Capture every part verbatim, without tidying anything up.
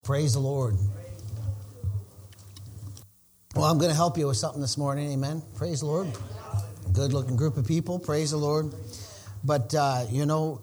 Praise the Lord. Well, I'm going to help you with something this morning. Amen. Praise the Lord. Good looking group of people. Praise the Lord. But, uh, you know,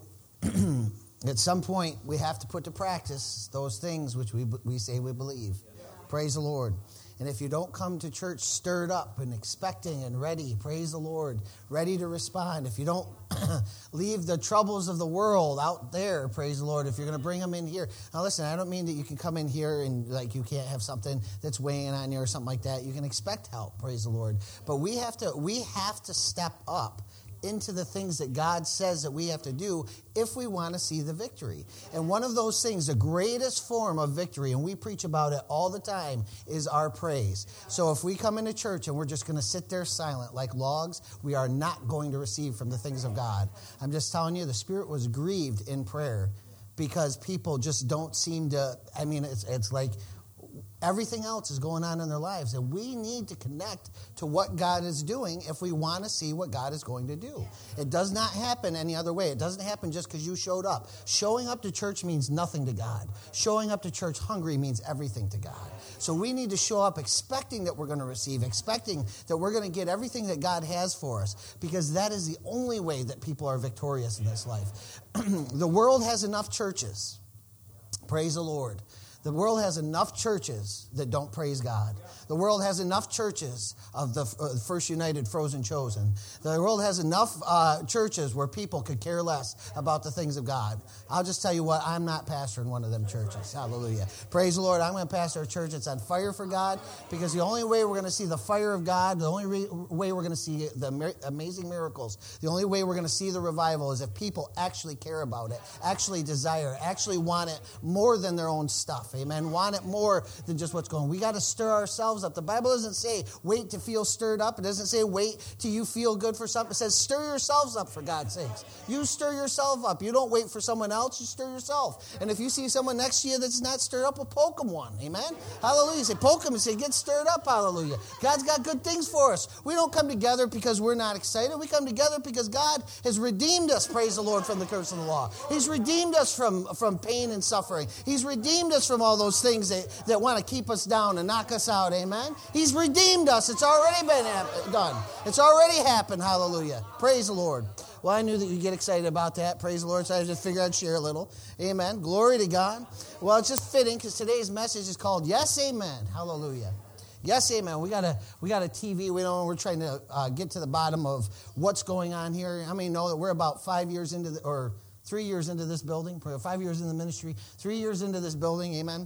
at some point we have to put to practice those things which we we say we believe. Praise the Lord. And if you don't come to church stirred up and expecting and ready, praise the Lord, ready to respond. If you don't leave the troubles of the world out there, praise the Lord, if you're going to bring them in here. Now listen, I don't mean that you can come in here and like you can't have something that's weighing on you or something like that. You can expect help, praise the Lord. But we have to we have to step up into the things that God says that we have to do if we want to see the victory. And one of those things, the greatest form of victory, and we preach about it all the time, is our praise. So if we come into church and we're just going to sit there silent like logs, we are not going to receive from the things of God. I'm just telling you, the Spirit was grieved in prayer because people just don't seem to, I mean, it's it's like everything else is going on in their lives. And we need to connect to what God is doing if we want to see what God is going to do. It does not happen any other way. It doesn't happen just because you showed up. Showing up to church means nothing to God. Showing up to church hungry means everything to God. So we need to show up expecting that we're going to receive, expecting that we're going to get everything that God has for us, because that is the only way that people are victorious in this life. The world has enough churches. Praise the Lord. The world has enough churches that don't praise God. The world has enough churches of the uh, First United Frozen Chosen. The world has enough uh, churches where people could care less about the things of God. I'll just tell you what, I'm not pastoring one of them churches. Hallelujah. Praise the Lord. I'm going to pastor a church that's on fire for God, because the only way we're going to see the fire of God, the only re- way we're going to see the mir- amazing miracles, the only way we're going to see the revival is if people actually care about it, actually desire it, actually want it more than their own stuff. Amen. Want it more than just what's going on. We got to stir ourselves up. The Bible doesn't say wait to feel stirred up. It doesn't say wait till you feel good for something. It says stir yourselves up, for God's sakes. You stir yourself up. You don't wait for someone else. You stir yourself. And if you see someone next to you that's not stirred up, well, poke them one. Amen. Hallelujah. Say poke them and say get stirred up. Hallelujah. God's got good things for us. We don't come together because we're not excited. We come together because God has redeemed us, praise the Lord, from the curse of the law. He's redeemed us from, from pain and suffering. He's redeemed us from all those things that, that want to keep us down and knock us out. Amen. He's redeemed us. It's already been hap- done. It's already happened. Hallelujah. Praise the Lord. Well, I knew that you'd get excited about that. Praise the Lord. So I just figured I'd share a little. Amen. Glory to God. Well, it's just fitting because today's message is called Yes, Amen. Hallelujah. Yes, amen. We got a we got a T V. We don't. We're trying to uh, get to the bottom of what's going on here. How many know that we're about five years into the, or three years into this building? Five years in the ministry. Three years into this building. Amen.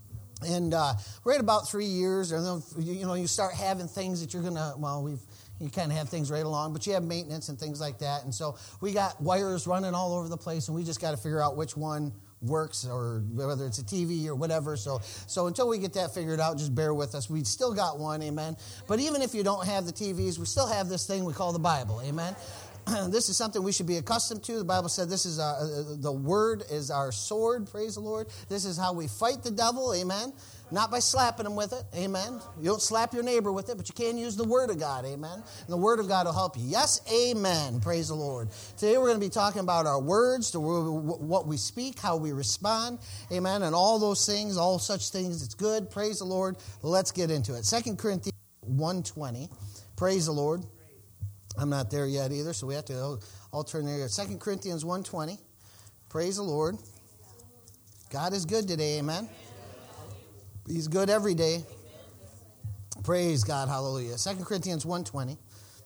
And uh, we're at about three years, or you know, you start having things that you're gonna. Well, we've you kind of have things right along, but you have maintenance and things like that. And so we got wires running all over the place, and we just got to figure out which one works, or whether it's a T V or whatever. So, so until we get that figured out, just bear with us. We still got one, amen. But even if you don't have the T Vs, we still have this thing we call the Bible, amen. This is something we should be accustomed to. The Bible said this is our, the Word is our sword, praise the Lord. This is how we fight the devil, amen. Not by slapping him with it, amen. You don't slap your neighbor with it, but you can use the Word of God, amen. And the Word of God will help you. Yes, amen, praise the Lord. Today we're going to be talking about our words, the, what we speak, how we respond, amen, and all those things, all such things. It's good, praise the Lord. Let's get into it. Second Corinthians one twenty, praise the Lord. I'm not there yet either, so we have to all, all turn there. Second Corinthians one twenty. Praise the Lord. God is good today, amen. He's good every day. Praise God, hallelujah. Second Corinthians one twenty.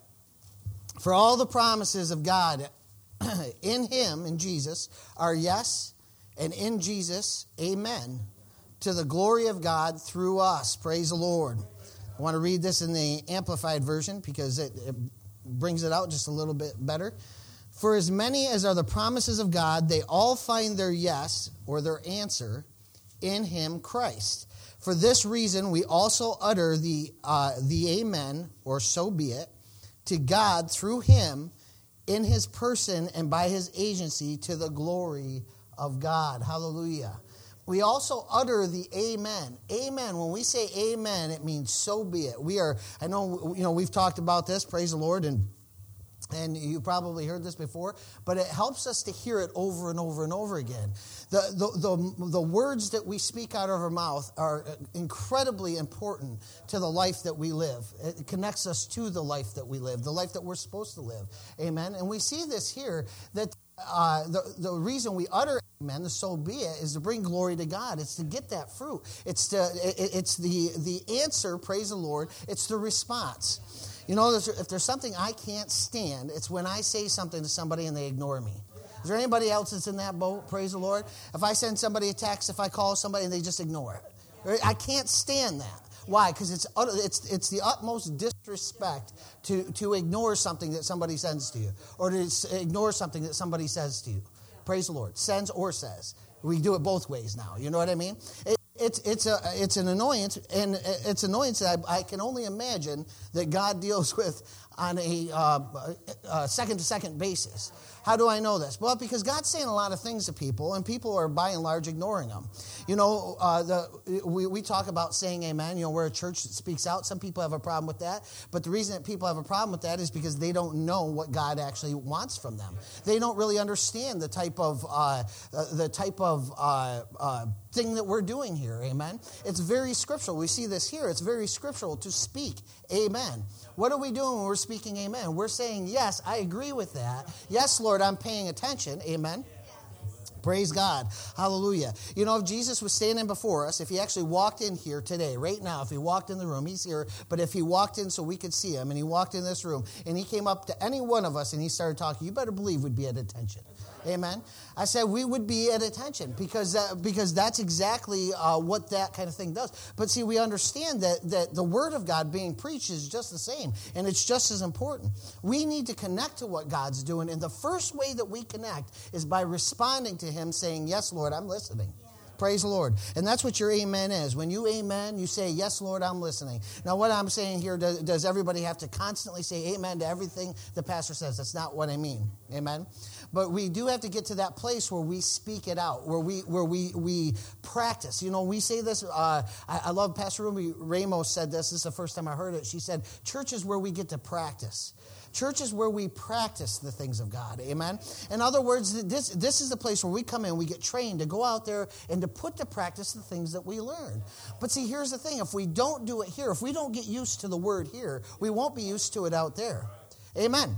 For all the promises of God in Him, in Jesus, are yes, and in Jesus, amen, to the glory of God through us. Praise the Lord. I want to read this in the Amplified Version because it, it brings it out just a little bit better. For as many as are the promises of God, they all find their yes, or their answer, in Him, Christ. For this reason, we also utter the uh, the amen, or so be it, to God through Him, in His person and by His agency, to the glory of God. Hallelujah. We also utter the amen. Amen. When we say amen, it means so be it. We are, I know, you know, we've talked about this, praise the Lord, and And you probably heard this before, but it helps us to hear it over and over and over again. The, the, the, the words that we speak out of our mouth are incredibly important to the life that we live. It connects us to the life that we live, the life that we're supposed to live. Amen. And we see this here, that uh, the, the reason we utter amen, the so be it, is to bring glory to God. It's to get that fruit. It's to, it, it's the, the answer, praise the Lord. It's the response. You know, if there's something I can't stand, it's when I say something to somebody and they ignore me. Is there anybody else that's in that boat? Praise the Lord. If I send somebody a text, if I call somebody and they just ignore it. I can't stand that. Why? Because it's it's it's the utmost disrespect to, to ignore something that somebody sends to you, or to ignore something that somebody says to you. Praise the Lord. Sends or says. We do it both ways now. You know what I mean? It, It's it's a it's an annoyance, and it's annoyance that I, I can only imagine that God deals with on a, uh, a second-to-second basis. How do I know this? Well, because God's saying a lot of things to people, and people are by and large ignoring them. You know, uh, the, we, we talk about saying amen. You know, we're a church that speaks out. Some people have a problem with that. But the reason that people have a problem with that is because they don't know what God actually wants from them. They don't really understand the type of uh, uh, the type of uh, uh, thing that we're doing here. Amen. It's very scriptural. We see this here. It's very scriptural to speak amen. What are we doing when we're speaking amen? We're saying, yes, I agree with that. Yes, Lord, I'm paying attention. Amen. Praise God. Hallelujah. You know, if Jesus was standing before us, if he actually walked in here today, right now, if he walked in the room, he's here, but if he walked in so we could see him, and he walked in this room, and he came up to any one of us, and he started talking, you better believe we'd be at attention. Amen. I said we would be at attention because uh, because that's exactly uh, what that kind of thing does. But see, we understand that, that the Word of God being preached is just the same, and it's just as important. We need to connect to what God's doing, and the first way that we connect is by responding to Him, saying, yes, Lord, I'm listening. Yeah. Praise the Lord. And that's what your amen is. When you amen, you say, yes, Lord, I'm listening. Now, what I'm saying here, does, does everybody have to constantly say amen to everything the pastor says? That's not what I mean. Amen. But we do have to get to that place where we speak it out, where we where we we practice. You know, we say this. Uh, I, I love Pastor Ruby Ramos said this. This is the first time I heard it. She said, church is where we get to practice. Church is where we practice the things of God. Amen? In other words, this, this is the place where we come in, we get trained to go out there and to put to practice the things that we learn. But see, here's the thing. If we don't do it here, if we don't get used to the word here, we won't be used to it out there. Amen?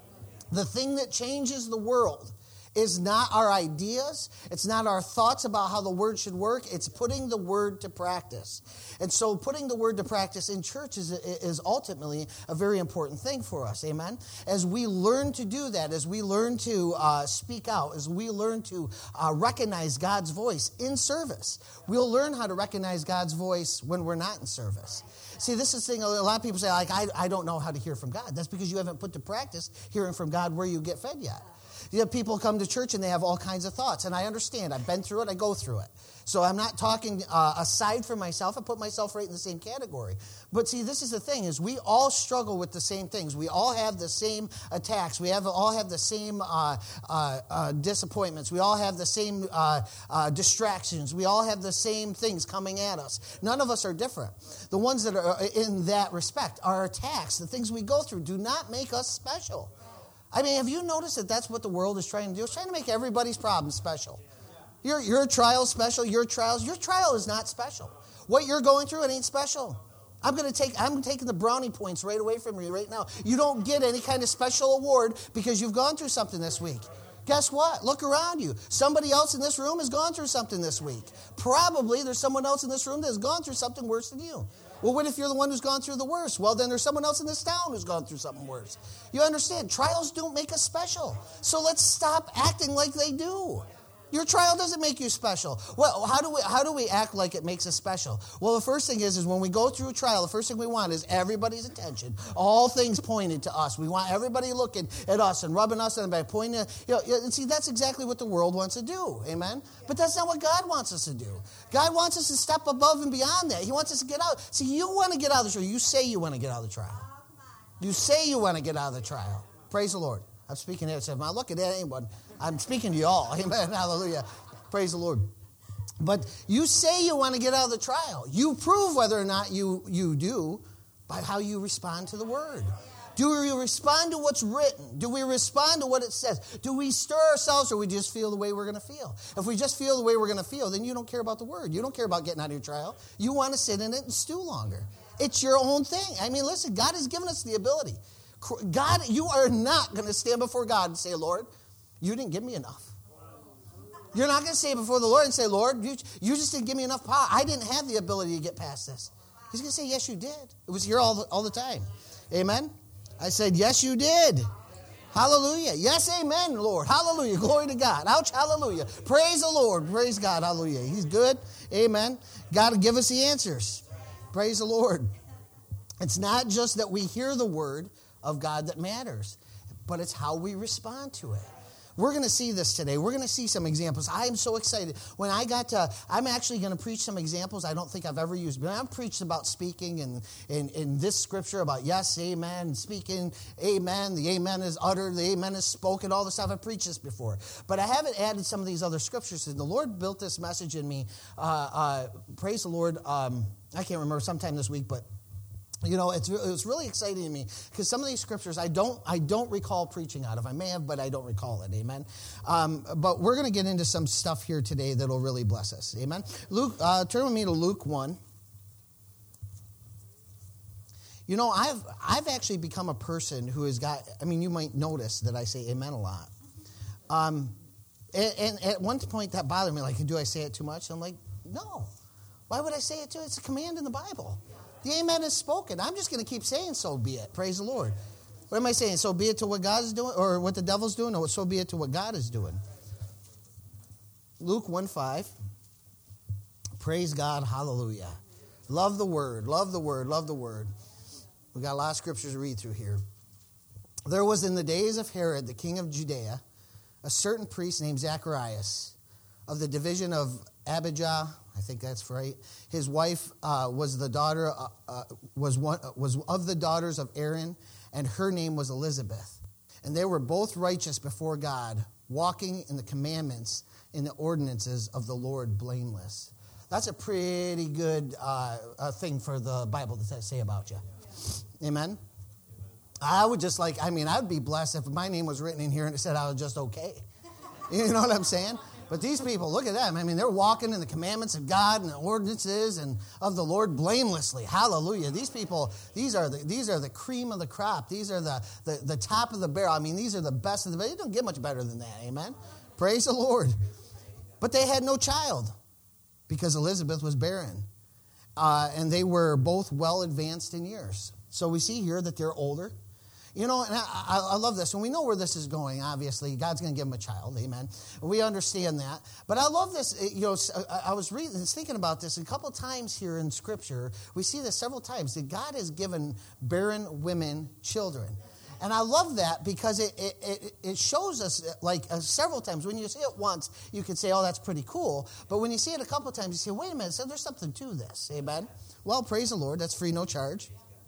The thing that changes the world is not our ideas. It's not our thoughts about how the word should work. It's putting the word to practice. And so putting the word to practice in church is, is ultimately a very important thing for us. Amen? As we learn to do that, as we learn to uh, speak out, as we learn to uh, recognize God's voice in service, we'll learn how to recognize God's voice when we're not in service. See, this is the thing, a lot of people say, like, I, I don't know how to hear from God. That's because you haven't put to practice hearing from God where you get fed yet. You have people come to church and they have all kinds of thoughts. And I understand. I've been through it. I go through it. So I'm not talking uh, aside from myself. I put myself right in the same category. But see, this is the thing, is we all struggle with the same things. We all have the same attacks. We have all have the same uh, uh, uh, disappointments. We all have the same uh, uh, distractions. We all have the same things coming at us. None of us are different. The ones that are in that respect, our attacks, the things we go through, do not make us special. I mean, have you noticed that that's what the world is trying to do? It's trying to make everybody's problem special. Your, your trial is special. Your trials, your trial is not special. What you're going through, it ain't special. I'm going to take, I'm taking the brownie points right away from you right now. You don't get any kind of special award because you've gone through something this week. Guess what? Look around you. Somebody else in this room has gone through something this week. Probably there's someone else in this room that has gone through something worse than you. Well, what if you're the one who's gone through the worst? Well, then there's someone else in this town who's gone through something worse. You understand? Trials don't make us special. So let's stop acting like they do. Your trial doesn't make you special. Well, how do we how do we act like it makes us special? Well, the first thing is, is when we go through a trial, the first thing we want is everybody's attention. All things pointed to us. We want everybody looking at us and rubbing us on the back, pointing at, you know, and see, that's exactly what the world wants to do. Amen? But that's not what God wants us to do. God wants us to step above and beyond that. He wants us to get out. See, you want to get out of the trial. You say you want to get out of the trial. You say you want to get out of the trial. Praise the Lord. I'm speaking here. So I'm not looking at anyone. I'm speaking to you all. Amen. Hallelujah. Praise the Lord. But you say you want to get out of the trial. You prove whether or not you, you do by how you respond to the word. Do we respond to what's written? Do we respond to what it says? Do we stir ourselves, or we just feel the way we're going to feel? If we just feel the way we're going to feel, then you don't care about the word. You don't care about getting out of your trial. You want to sit in it and stew longer. It's your own thing. I mean, listen, God has given us the ability. God, you are not going to stand before God and say, Lord, you didn't give me enough. You're not going to say before the Lord and say, Lord, you, you just didn't give me enough power. I didn't have the ability to get past this. He's going to say, yes, you did. It was here all the, all the time. Amen? I said, yes, you did. Hallelujah. Yes, amen, Lord. Hallelujah. Glory to God. Ouch, hallelujah. Praise the Lord. Praise God. Hallelujah. He's good. Amen. God will give us the answers. Praise the Lord. It's not just that we hear the word of God that matters, but it's how we respond to it. We're going to see this today. We're going to see some examples. I am so excited. When I got to, I'm actually going to preach some examples I don't think I've ever used. But I've preached about speaking and in, in this scripture about yes, amen, and speaking, amen. The amen is uttered, the amen is spoken, all the stuff. I've preached this before. But I haven't added some of these other scriptures. And the Lord built this message in me. Uh, uh, praise the Lord. Um, I can't remember, sometime this week, but you know, it's it's really exciting to me because some of these scriptures I don't I don't recall preaching out of. I may have, but I don't recall it. Amen. Um, but we're going to get into some stuff here today that'll really bless us. Amen. Luke, uh, turn with me to Luke one. You know, I've I've actually become a person who has got. I mean, you might notice that I say amen a lot. Um, and, and at one point that bothered me. Like, do I say it too much? I'm like, no. Why would I say it too? It's a command in the Bible. The amen is spoken. I'm just going to keep saying so be it. Praise the Lord. What am I saying? So be it to what God is doing or what the devil's doing, or so be it to what God is doing. Luke one five. Praise God. Hallelujah. Love the word. Love the word. Love the word. We got a lot of scriptures to read through here. There was in the days of Herod, the king of Judea, a certain priest named Zacharias of the division of Abijah. I think that's right. His wife uh, was the daughter uh, uh, was one uh, was of the daughters of Aaron, and her name was Elizabeth. And they were both righteous before God, walking in the commandments in the ordinances of the Lord, blameless. That's a pretty good uh, uh, thing for the Bible to say about you. Amen. I would just like, I mean, I'd be blessed if my name was written in here and it said I was just okay. You know what I'm saying? But these people, look at them. I mean, they're walking in the commandments of God and the ordinances and of the Lord blamelessly. Hallelujah. These people, these are the, these are the cream of the crop. These are the, the, the top of the barrel. I mean, these are the best of the best. They don't get much better than that. Amen. Praise the Lord. But they had no child because Elizabeth was barren. Uh, and they were both well advanced in years. So we see here that they're older. You know, and I, I love this. And we know where this is going, obviously. God's going to give them a child, amen. We understand that. But I love this. You know, I was reading, thinking about this a couple times here in Scripture. We see this several times, that God has given barren women children. And I love that because it it, it shows us, like, uh, several times. When you see it once, you can say, oh, that's pretty cool. But when you see it a couple times, you say, wait a minute, so there's something to this, amen. Well, praise the Lord. That's free, no charge.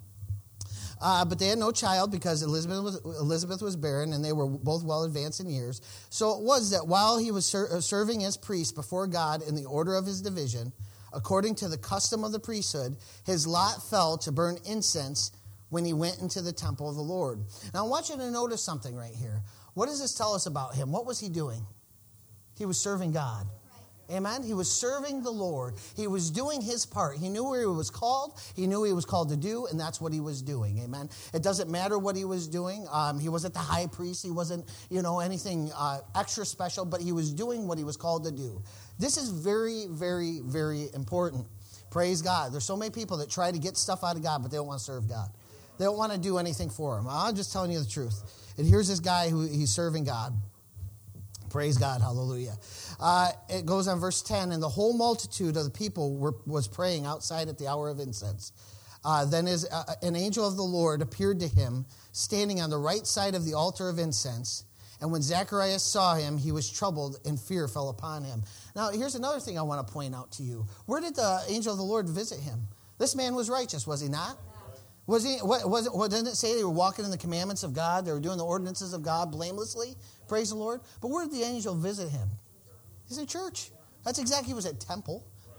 Uh, but they had no child because Elizabeth was, Elizabeth was barren, and they were both well advanced in years. So it was that while he was ser- serving as priest before God in the order of his division, according to the custom of the priesthood, his lot fell to burn incense when he went into the temple of the Lord. Now I want you to notice something right here. What does this tell us about him? What was he doing? He was serving God. Amen. He was serving the Lord. He was doing his part. He knew where he was called. He knew what he was called to do, and that's what he was doing. Amen. It doesn't matter what he was doing. Um, he wasn't the high priest. He wasn't, you know, anything uh, extra special, but he was doing what he was called to do. This is very, very, very important. Praise God. There's so many people that try to get stuff out of God, but they don't want to serve God. They don't want to do anything for him. I'm just telling you the truth. And here's this guy who he's serving God. Praise God. Hallelujah. Uh, it goes on verse ten, and the whole multitude of the people were, was praying outside at the hour of incense. Uh, then as, uh, an angel of the Lord appeared to him, standing on the right side of the altar of incense. And when Zacharias saw him, he was troubled, and fear fell upon him. Now, here's another thing I want to point out to you. Where did the angel of the Lord visit him? This man was righteous, was he not? Was he? What, was it, what, didn't it say they were walking in the commandments of God? They were doing the ordinances of God blamelessly? Praise the Lord. But where did the angel visit him? He's in church. That's exactly, he was at temple.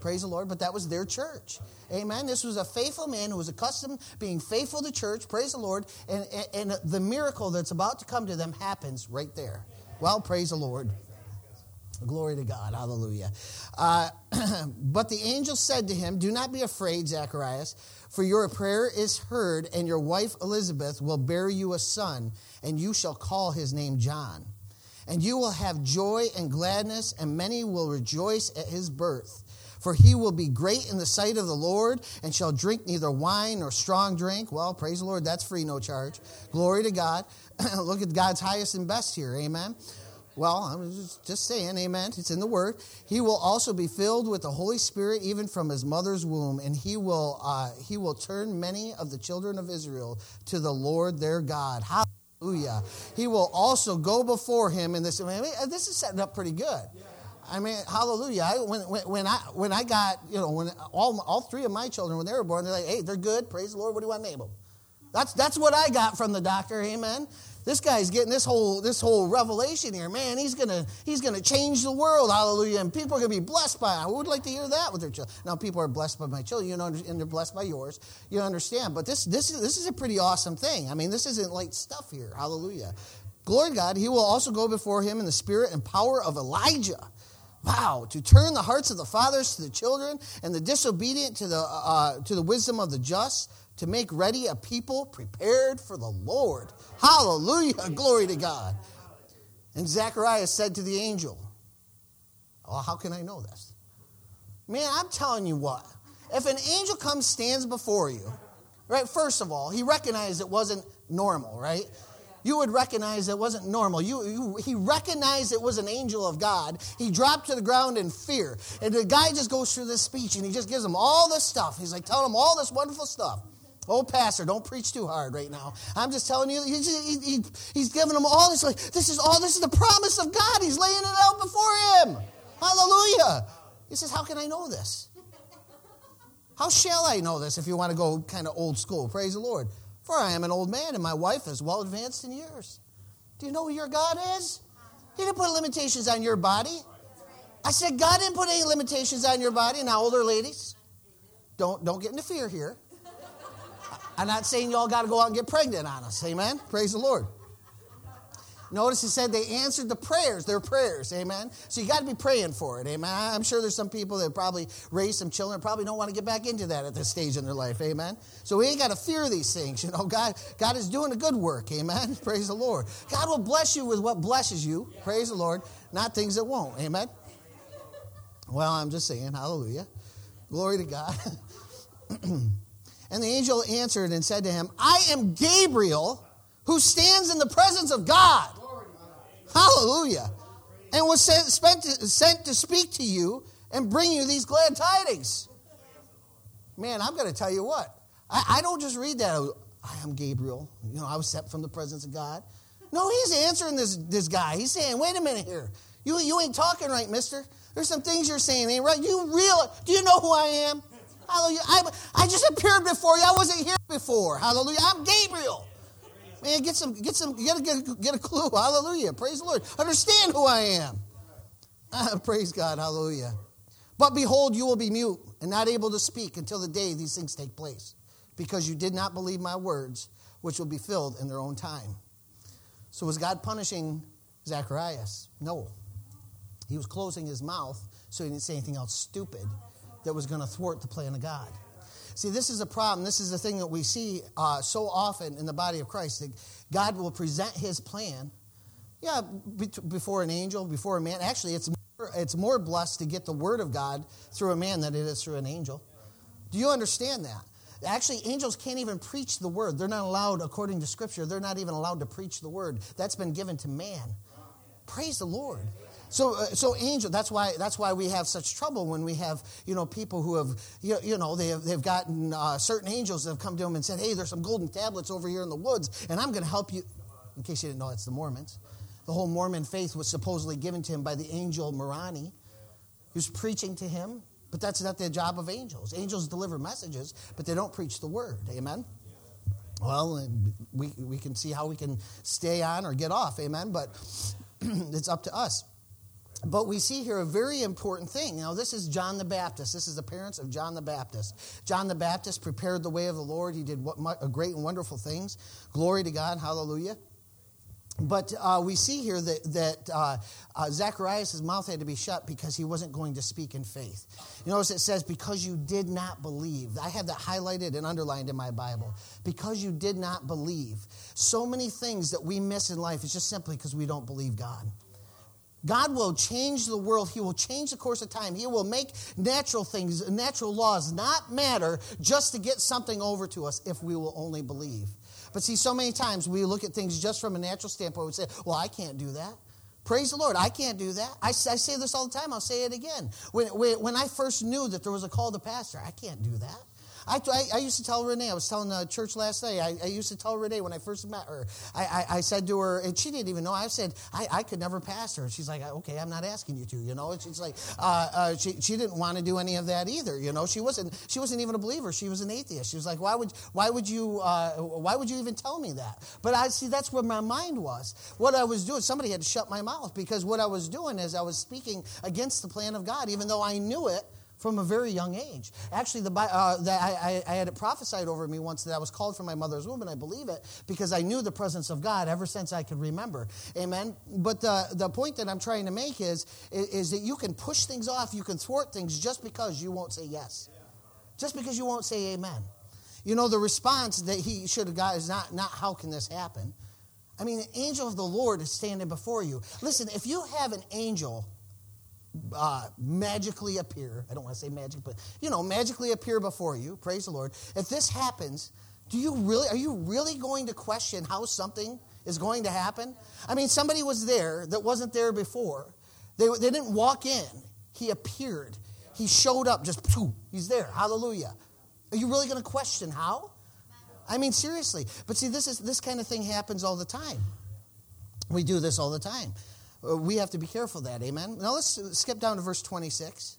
Praise the Lord. But that was their church. Amen. This was a faithful man who was accustomed being faithful to church. Praise the Lord. And, and, and the miracle that's about to come to them happens right there. Well, praise the Lord. Glory to God. Hallelujah. Uh, but the angel said to him, do not be afraid, Zacharias, for your prayer is heard, and your wife Elizabeth will bear you a son, and you shall call his name John. And you will have joy and gladness, and many will rejoice at his birth. For he will be great in the sight of the Lord, and shall drink neither wine nor strong drink. Well, praise the Lord, that's free, no charge. Glory to God. Look at God's highest and best here, amen. Well, I'm just, just saying, amen. It's in the Word. He will also be filled with the Holy Spirit, even from his mother's womb, and he will uh, he will turn many of the children of Israel to the Lord their God. Hallelujah. He will also go before him in this. I mean, this is setting up pretty good. I mean, hallelujah. I, when, when, when I when I got, you know, when all all three of my children, when they were born, they're like, hey, they're good. Praise the Lord. What do you want to name them? That's that's what I got from the doctor. Amen. This guy's getting this whole this whole revelation here. Man, he's gonna he's gonna change the world. Hallelujah. And people are gonna be blessed by it. I would like to hear that with their children. Now, people are blessed by my children, you know, and they're blessed by yours. You understand. But this this is this is a pretty awesome thing. I mean, this isn't light stuff here. Hallelujah. Glory to God. He will also go before him in the spirit and power of Elijah. Wow, to turn the hearts of the fathers to the children and the disobedient to the uh, to the wisdom of the just, to make ready a people prepared for the Lord. Hallelujah, glory to God. And Zacharias said to the angel, oh, how can I know this? Man, I'm telling you what, if an angel comes, stands before you, right, first of all, he recognized it wasn't normal, right? You would recognize it wasn't normal. You, you, he recognized it was an angel of God. He dropped to the ground in fear. And the guy just goes through this speech, and he just gives them all this stuff. He's like telling them all this wonderful stuff. Oh, pastor, don't preach too hard right now. I'm just telling you, he's, he, he, he's giving them all this. Like, this is all, this is the promise of God. He's laying it out before him. Hallelujah. He says, how can I know this? How shall I know this if you want to go kind of old school? Praise the Lord. For I am an old man, and my wife is well advanced in years. Do you know who your God is? He didn't put limitations on your body. I said, God didn't put any limitations on your body. Now, older ladies, don't, don't get into fear here. I'm not saying y'all got to go out and get pregnant on us. Amen? Praise the Lord. Notice he said they answered the prayers, their prayers. Amen? So you got to be praying for it. Amen? I'm sure there's some people that probably raised some children, probably don't want to get back into that at this stage in their life. Amen? So we ain't got to fear these things. You know, God, God is doing a good work. Amen? Praise the Lord. God will bless you with what blesses you. Praise the Lord. Not things that won't. Amen? Well, I'm just saying, hallelujah. Glory to God. And the angel answered and said to him, I am Gabriel, who stands in the presence of God. Hallelujah. And was sent, spent to, sent to speak to you and bring you these glad tidings. Man, I'm going to tell you what. I, I don't just read that. I am Gabriel. You know, I was sent from the presence of God. No, he's answering this, this guy. He's saying, wait a minute here. You, you ain't talking right, mister. There's some things you're saying ain't right. You real? Do you know who I am? Hallelujah. I, I just appeared before you. I wasn't here before. Hallelujah. I'm Gabriel. Man, get some, get some, get a, get, get a clue. Hallelujah. Praise the Lord. Understand who I am. Ah, praise God. Hallelujah. But behold, you will be mute and not able to speak until the day these things take place, because you did not believe my words, which will be filled in their own time. So was God punishing Zacharias? No. He was closing his mouth so he didn't say anything else stupid that was going to thwart the plan of God. See, this is a problem. This is the thing that we see uh, so often in the body of Christ, that God will present his plan, yeah, be- before an angel, before a man. Actually, it's more, it's more blessed to get the word of God through a man than it is through an angel. Do you understand that? Actually, angels can't even preach the word. They're not allowed, according to Scripture, they're not even allowed to preach the word. That's been given to man. Praise the Lord. So, uh, so angel. That's why. That's why we have such trouble when we have, you know, people who have, you, you know, they have they've gotten uh, certain angels that have come to them and said, "Hey, there's some golden tablets over here in the woods, and I'm going to help you." In case you didn't know, it's the Mormons. The whole Mormon faith was supposedly given to him by the angel Moroni, who's preaching to him. But that's not the job of angels. Angels deliver messages, but they don't preach the word. Amen. Well, we we can see how we can stay on or get off. Amen. But it's up to us. But we see here a very important thing. Now, this is John the Baptist. This is the parents of John the Baptist. John the Baptist prepared the way of the Lord. He did what, great and wonderful things. Glory to God. Hallelujah. But uh, we see here that, that uh, uh, Zacharias' mouth had to be shut because he wasn't going to speak in faith. You notice it says, because you did not believe. I have that highlighted and underlined in my Bible. Because you did not believe. So many things that we miss in life is just simply because we don't believe God. God will change the world. He will change the course of time. He will make natural things, natural laws not matter just to get something over to us if we will only believe. But see, so many times we look at things just from a natural standpoint and say, well, I can't do that. Praise the Lord, I can't do that. I, I say this all the time. I'll say it again. When, when I first knew that there was a call to pastor, I can't do that. I, I, I used to tell Renee, I was telling the church last night, I, I used to tell Renee when I first met her, I, I, I said to her, and she didn't even know, I said, I, I could never pastor. And she's like, okay, I'm not asking you to, you know. And she's like, uh, uh, she, she didn't want to do any of that either, you know. She wasn't she wasn't even a believer. She was an atheist. She was like, why would why would you uh, why would you even tell me that? But I see, that's where my mind was. What I was doing, somebody had to shut my mouth, because what I was doing is I was speaking against the plan of God, even though I knew it from a very young age. Actually, the uh, that I, I had it prophesied over me once that I was called from my mother's womb, and I believe it because I knew the presence of God ever since I could remember. Amen. But the, the point that I'm trying to make is, is, is that you can push things off, you can thwart things just because you won't say yes. Just because you won't say amen. You know, the response that he should have got is not, not how can this happen? I mean, the angel of the Lord is standing before you. Listen, if you have an angel Uh, magically appear. I don't want to say magic, but, you know, magically appear before you. Praise the Lord. If this happens, do you really, are you really going to question how something is going to happen? I mean, somebody was there that wasn't there before. They, they didn't walk in. He appeared. He showed up. Just, poof, he's there. Hallelujah. Are you really going to question how? I mean, seriously. But see, this is this kind of thing happens all the time. We do this all the time. We have to be careful of that, amen? Now let's skip down to verse twenty-six.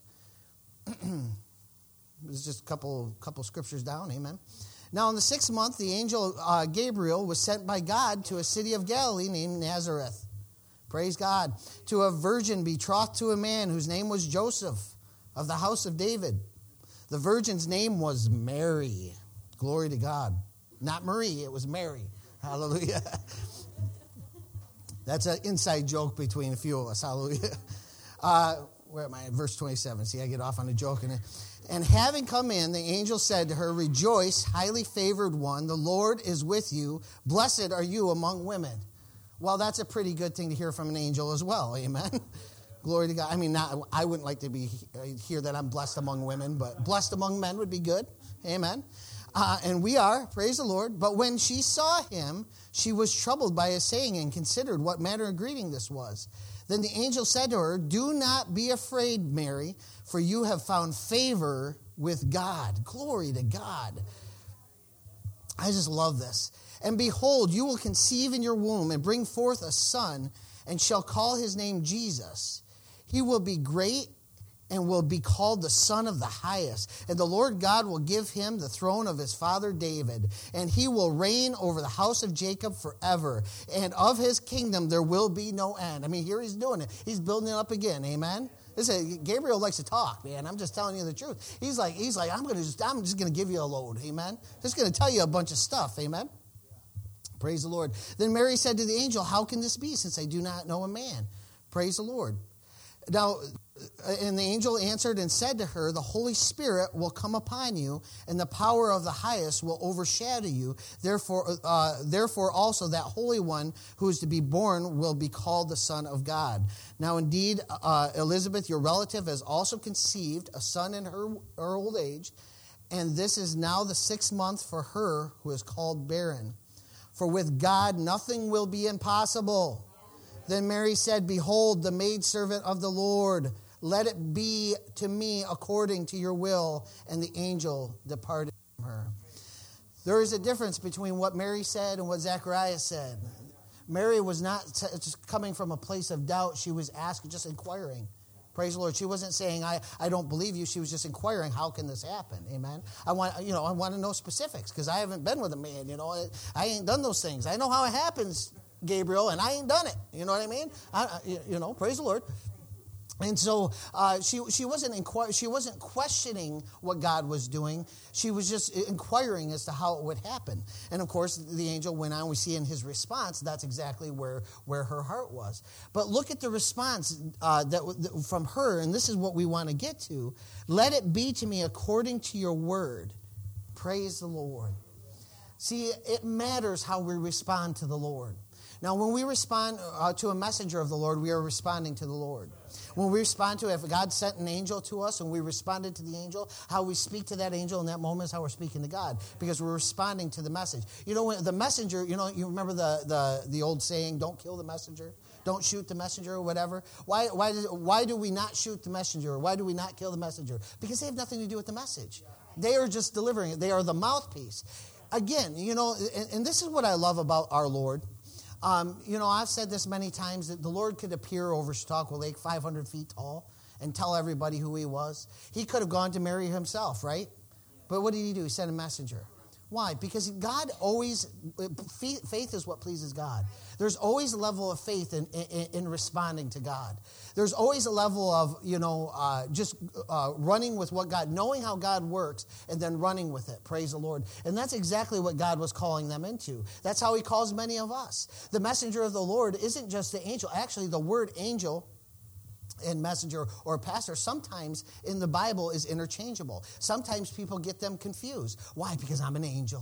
It's just a couple, couple scriptures down, amen? Now in the sixth month, the angel uh, Gabriel was sent by God to a city of Galilee named Nazareth. Praise God. To a virgin betrothed to a man whose name was Joseph of the house of David. The virgin's name was Mary. Glory to God. Not Marie, it was Mary. Hallelujah. That's an inside joke between a few of us. Hallelujah. Uh, where am I? Verse twenty-seven. See, I get off on a joke. And, and having come in, the angel said to her, rejoice, highly favored one. The Lord is with you. Blessed are you among women. Well, that's a pretty good thing to hear from an angel as well. Amen. Glory to God. I mean, not, I wouldn't like to be hear that I'm blessed among women, but blessed among men would be good. Amen. Uh, and we are, praise the Lord. But when she saw him, she was troubled by his saying and considered what manner of greeting this was. Then the angel said to her, do not be afraid, Mary, for you have found favor with God. Glory to God. I just love this. And behold, you will conceive in your womb and bring forth a son, and shall call his name Jesus. He will be great and will be called the Son of the Highest. And the Lord God will give him the throne of his father David, and he will reign over the house of Jacob forever. And of his kingdom there will be no end. I mean, here he's doing it. He's building it up again. Amen. Listen, Gabriel likes to talk, man. I'm just telling you the truth. He's like, he's like, I'm gonna just, I'm just gonna give you a load. Amen. Just gonna tell you a bunch of stuff. Amen. Praise the Lord. Then Mary said to the angel, how can this be, since I do not know a man? Praise the Lord. Now, and the angel answered and said to her, the Holy Spirit will come upon you, and the power of the highest will overshadow you. Therefore, uh, therefore also that Holy One who is to be born will be called the Son of God. Now, indeed, uh, Elizabeth, your relative, has also conceived a son in her, her old age, and this is now the sixth month for her who is called barren. For with God nothing will be impossible. Then Mary said, behold, the maidservant of the Lord, let it be to me according to your will. And the angel departed from her. There is a difference between what Mary said and what Zacharias said. Mary was not just coming from a place of doubt. She was asking, just inquiring. Praise the Lord. She wasn't saying, I, I don't believe you. She was just inquiring, how can this happen? Amen. I want, you know, I want to know specifics because I haven't been with a man. You know, I, I ain't done those things. I know how it happens, Gabriel, and I ain't done it. You know what I mean? I, you know, praise the Lord. And so uh, she she wasn't inquir- she wasn't questioning what God was doing. She was just inquiring as to how it would happen. And of course, the angel went on. We see in his response that's exactly where where her heart was. But look at the response uh, that, that from her, and this is what we want to get to. Let it be to me according to your word. Praise the Lord. See, it matters how we respond to the Lord. Now, when we respond uh, to a messenger of the Lord, we are responding to the Lord. When we respond to, if God sent an angel to us and we responded to the angel, how we speak to that angel in that moment is how we're speaking to God, because we're responding to the message. You know, when the messenger, you know, you remember the the, the old saying, don't kill the messenger, don't shoot the messenger or whatever. Why, why, does, why do we not shoot the messenger? Or why do we not kill the messenger? Because they have nothing to do with the message. They are just delivering it. They are the mouthpiece. Again, you know, and, and this is what I love about our Lord. Um, you know, I've said this many times that the Lord could appear over Chautauqua Lake five hundred feet tall and tell everybody who he was. He could have gone to Mary himself, right? But what did he do? He sent a messenger. Why? Because God always, faith is what pleases God. There's always a level of faith in, in, in responding to God. There's always a level of, you know, uh, just uh, running with what God, knowing how God works, and then running with it. Praise the Lord. And that's exactly what God was calling them into. That's how he calls many of us. The messenger of the Lord isn't just the angel. Actually, the word angel and messenger or pastor sometimes in the Bible is interchangeable. Sometimes people get them confused. Why? Because I'm an angel.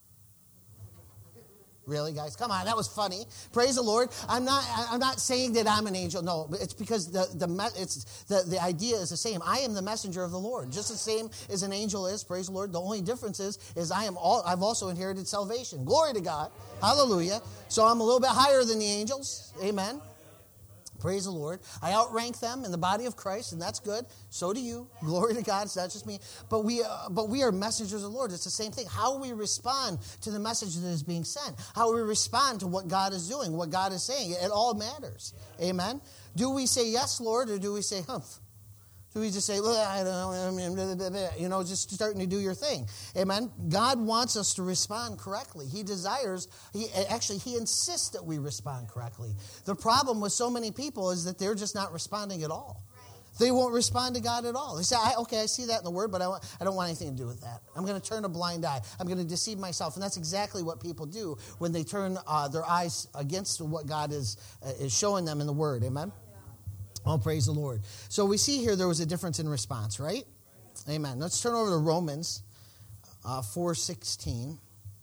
Really, guys? Come on, that was funny. Praise the Lord. I'm not. I'm not saying that I'm an angel. No, but it's because the the it's the, the idea is the same. I am the messenger of the Lord, just the same as an angel is. Praise the Lord. The only difference is, is I am all. I've also inherited salvation. Glory to God. Hallelujah. So I'm a little bit higher than the angels. Amen. Praise the Lord. I outrank them in the body of Christ, and that's good. So do you. Glory to God. It's not just me. But we, uh, but we are messengers of the Lord. It's the same thing. How we respond to the message that is being sent. How we respond to what God is doing, what God is saying. It all matters. Amen. Do we say yes, Lord, or do we say humph? Do we just say, well, I don't know, you know, just starting to do your thing? Amen. God wants us to respond correctly. He desires, he actually, he insists that we respond correctly. The problem with so many people is that they're just not responding at all. They won't respond to God at all. They say, I, okay, I see that in the Word, but I, want, I don't want anything to do with that. I'm going to turn a blind eye. I'm going to deceive myself. And that's exactly what people do when they turn uh, their eyes against what God is, uh, is showing them in the Word. Amen. Oh, praise the Lord. So we see here there was a difference in response, right? Amen. Let's turn over to Romans uh, four sixteen.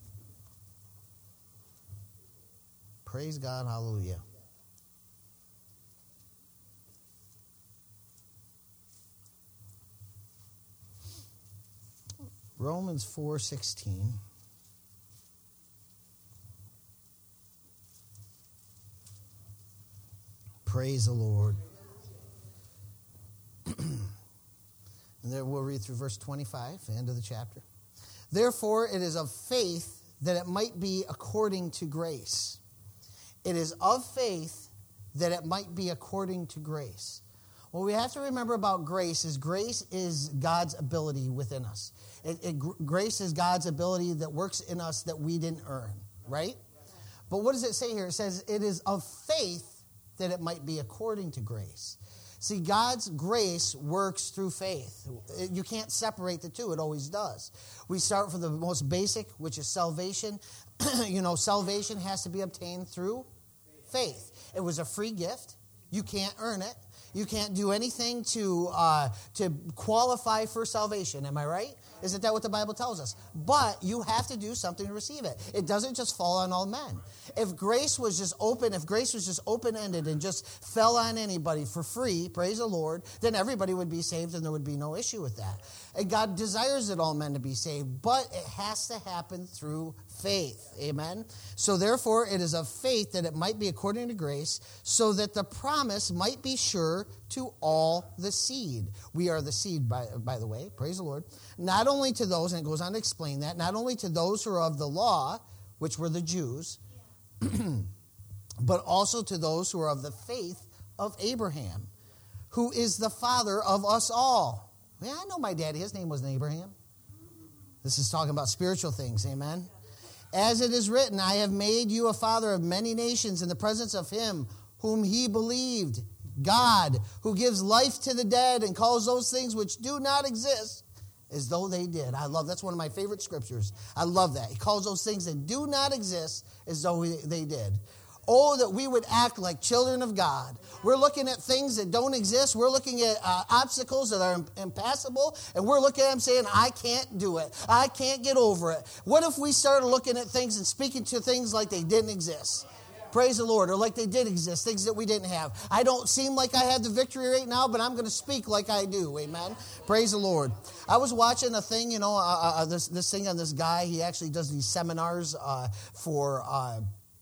Praise God. Hallelujah. Romans four sixteen. Praise the Lord. And then we'll read through verse twenty-five, the end of the chapter. Therefore, it is of faith that it might be according to grace. It is of faith that it might be according to grace. What we have to remember about grace is grace is God's ability within us. It, it, grace is God's ability that works in us that we didn't earn, right? But what does it say here? It says it is of faith that it might be according to grace. See, God's grace works through faith. You can't separate the two. It always does. We start from the most basic, which is salvation. You know, salvation has to be obtained through faith. It was a free gift. You can't earn it. You can't do anything to uh, to qualify for salvation. Am I right? Isn't that what the Bible tells us? But you have to do something to receive it. It doesn't just fall on all men. If grace was just open, if grace was just open-ended and just fell on anybody for free, praise the Lord, then everybody would be saved and there would be no issue with that. And God desires that all men to be saved, but it has to happen through faith. Amen? So therefore, it is of faith that it might be according to grace, so that the promise might be sure to all the seed. We are the seed, by, by the way. Praise the Lord. Not only to those, and it goes on to explain that, not only to those who are of the law, which were the Jews, but also to those who are of the faith of Abraham, who is the father of us all. Yeah, I know my daddy. His name wasn't Abraham. This is talking about spiritual things. Amen. As it is written, I have made you a father of many nations in the presence of him whom he believed, God, who gives life to the dead and calls those things which do not exist as though they did. I love, that's one of my favorite scriptures. I love that. He calls those things that do not exist as though they did. Oh, that we would act like children of God. We're looking at things that don't exist. We're looking at uh, obstacles that are impassable, and we're looking at them saying, I can't do it. I can't get over it. What if we started looking at things and speaking to things like they didn't exist? Praise the Lord. Or like they did exist, things that we didn't have. I don't seem like I have the victory right now, but I'm going to speak like I do. Amen. Praise the Lord. I was watching a thing, you know, uh, uh, this, this thing on this guy. He actually does these seminars uh, for... Uh,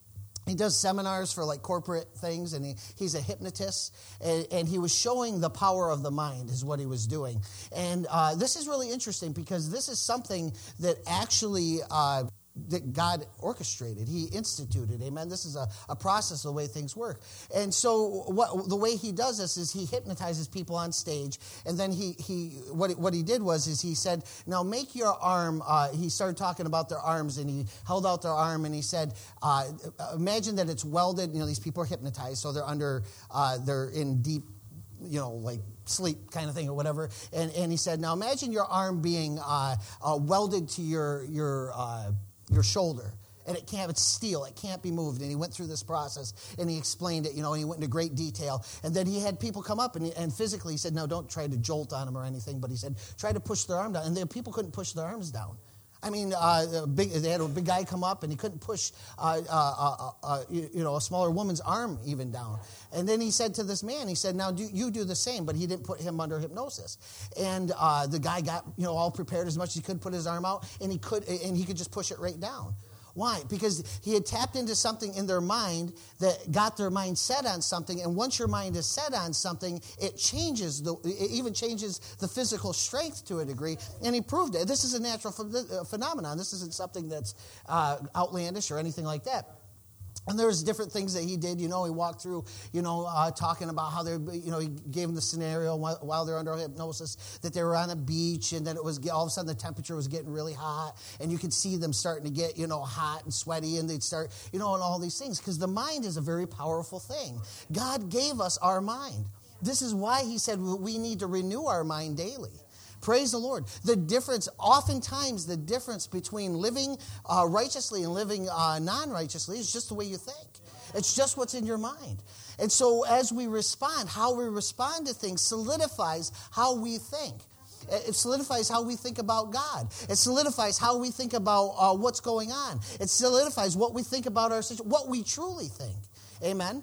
He does seminars for like corporate things, and he, he's a hypnotist, and, and he was showing the power of the mind is what he was doing. And uh, this is really interesting because this is something that actually uh, that God orchestrated. He instituted, amen? This is a, a process of the way things work. And so what the way he does this is he hypnotizes people on stage, and then he, he what, what he did was is he said, now make your arm, uh, he started talking about their arms, and he held out their arm, and he said, uh, imagine that it's welded. You know, these people are hypnotized, so they're under, uh, they're in deep, you know, like sleep kind of thing or whatever. And, and he said, now imagine your arm being uh, uh, welded to your, your, uh, your shoulder, and it can't, it's steel, it can't be moved. And he went through this process, and he explained it, you know, and he went into great detail. And then he had people come up, and, he, and physically he said, no, don't try to jolt on them or anything, but he said, try to push their arm down. And the people couldn't push their arms down. I mean, uh, big, they had a big guy come up, and he couldn't push, uh, uh, uh, uh, you, you know, a smaller woman's arm even down. And then he said to this man, he said, now do, you do the same, but he didn't put him under hypnosis. And uh, the guy got, you know, all prepared as much as he could, put his arm out, and he could, and he could just push it right down. Why? Because he had tapped into something in their mind that got their mind set on something. And once your mind is set on something, it changes, the, it even changes the physical strength to a degree. And he proved it. This is a natural ph- phenomenon. This isn't something that's uh, outlandish or anything like that. And there's different things that he did. You know, he walked through, you know, uh, talking about how they're, you know, he gave them the scenario while, while they're under hypnosis that they were on a beach, and then it was, all of a sudden the temperature was getting really hot, and you could see them starting to get, you know, hot and sweaty, and they'd start, you know, and all these things, because the mind is a very powerful thing. God gave us our mind. This is why he said we need to renew our mind daily. Praise the Lord. The difference, oftentimes the difference between living uh, righteously and living uh, non-righteously is just the way you think. It's just what's in your mind. And so as we respond, how we respond to things solidifies how we think. It solidifies how we think about God. It solidifies how we think about uh, what's going on. It solidifies what we think about our situation, what we truly think. Amen?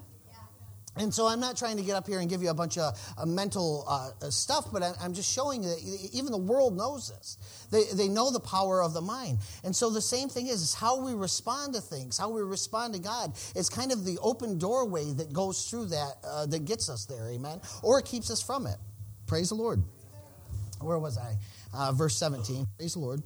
And so I'm not trying to get up here and give you a bunch of uh, mental uh, stuff, but I'm just showing you that even the world knows this. They they know the power of the mind. And so the same thing is, is how we respond to things, how we respond to God. It's kind of the open doorway that goes through that, uh, that gets us there, amen? Or it keeps us from it. Praise the Lord. Where was I? Uh, verse seventeen. Praise the Lord.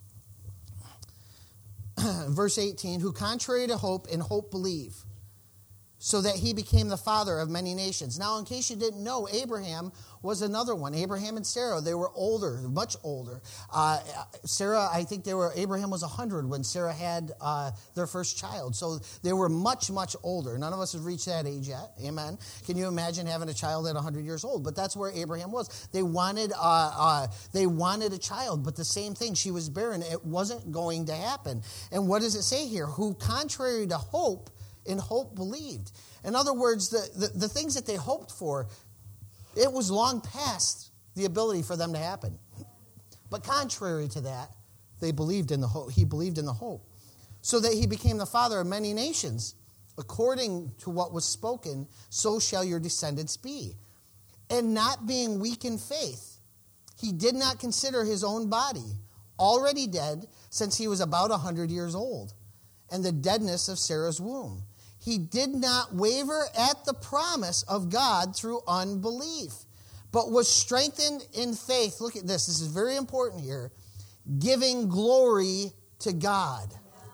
Verse eighteen, who contrary to hope in hope believe, so that he became the father of many nations. Now, in case you didn't know, Abraham was another one. Abraham and Sarah, they were older, much older. Uh, Sarah, I think they were, Abraham was one hundred when Sarah had uh, their first child. So they were much, much older. None of us have reached that age yet. Amen. Can you imagine having a child at one hundred years old? But that's where Abraham was. They wanted, uh, uh, they wanted a child, but the same thing, she was barren. It wasn't going to happen. And what does it say here? Who, contrary to hope, in hope believed. In other words, the, the, the things that they hoped for, it was long past the ability for them to happen. But contrary to that, they believed in the hope. He believed in the hope. So that he became the father of many nations. According to what was spoken, so shall your descendants be. And not being weak in faith, he did not consider his own body already dead, since he was about a hundred years old, and the deadness of Sarah's womb. He did not waver at the promise of God through unbelief, but was strengthened in faith. Look at this. This is very important here. Giving glory to God.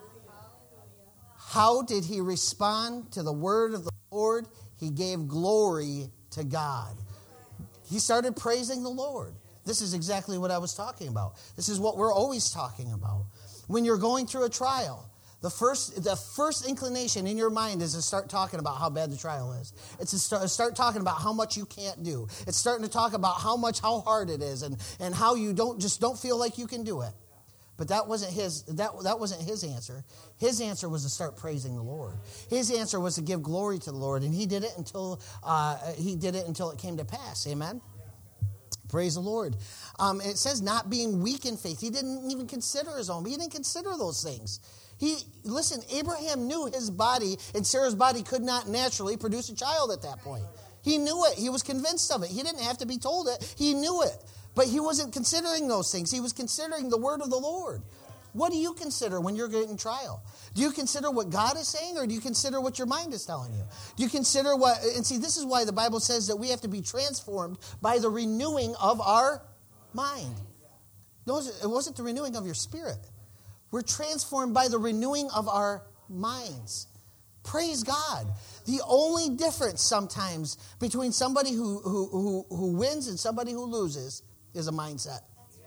How did he respond to the word of the Lord? He gave glory to God. He started praising the Lord. This is exactly what I was talking about. This is what we're always talking about. When you're going through a trial, The first, the first inclination in your mind is to start talking about how bad the trial is. It's to start, start talking about how much you can't do. It's starting to talk about how much, how hard it is, and, and how you don't just don't feel like you can do it. But that wasn't his. That that wasn't his answer. His answer was to start praising the Lord. His answer was to give glory to the Lord, and he did it until uh, he did it until it came to pass. Amen. Praise the Lord. Um, it says not being weak in faith. He didn't even consider his own. He didn't consider those things. He listen, Abraham knew his body and Sarah's body could not naturally produce a child at that point. He knew it. He was convinced of it. He didn't have to be told it. He knew it. But he wasn't considering those things. He was considering the word of the Lord. What do you consider when you're getting trial? Do you consider what God is saying, or do you consider what your mind is telling you? Do you consider what, and see, this is why the Bible says that we have to be transformed by the renewing of our mind. Those, it wasn't the renewing of your spirit. We're transformed by the renewing of our minds. Praise God. The only difference sometimes between somebody who, who, who, who wins and somebody who loses is a mindset.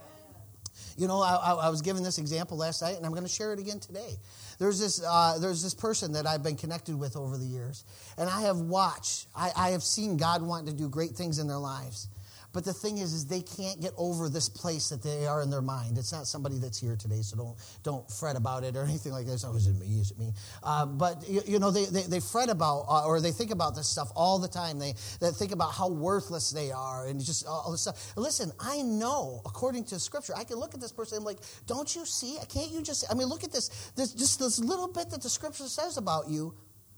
You know, I, I was given this example last night, and I'm going to share it again today. There's this uh, there's this person that I've been connected with over the years, and I have watched, I, I have seen God want to do great things in their lives. But the thing is, is they can't get over this place that they are in their mind. It's not somebody that's here today, so don't don't fret about it or anything like that. Oh, is it me? Is it me? Uh, but, you, you know, they, they, they fret about, uh, or they think about this stuff all the time. They, they think about how worthless they are and just all this stuff. Listen, I know, according to Scripture, I can look at this person and I'm like, don't you see? Can't you just, I mean, look at this, this just this little bit that the Scripture says about you,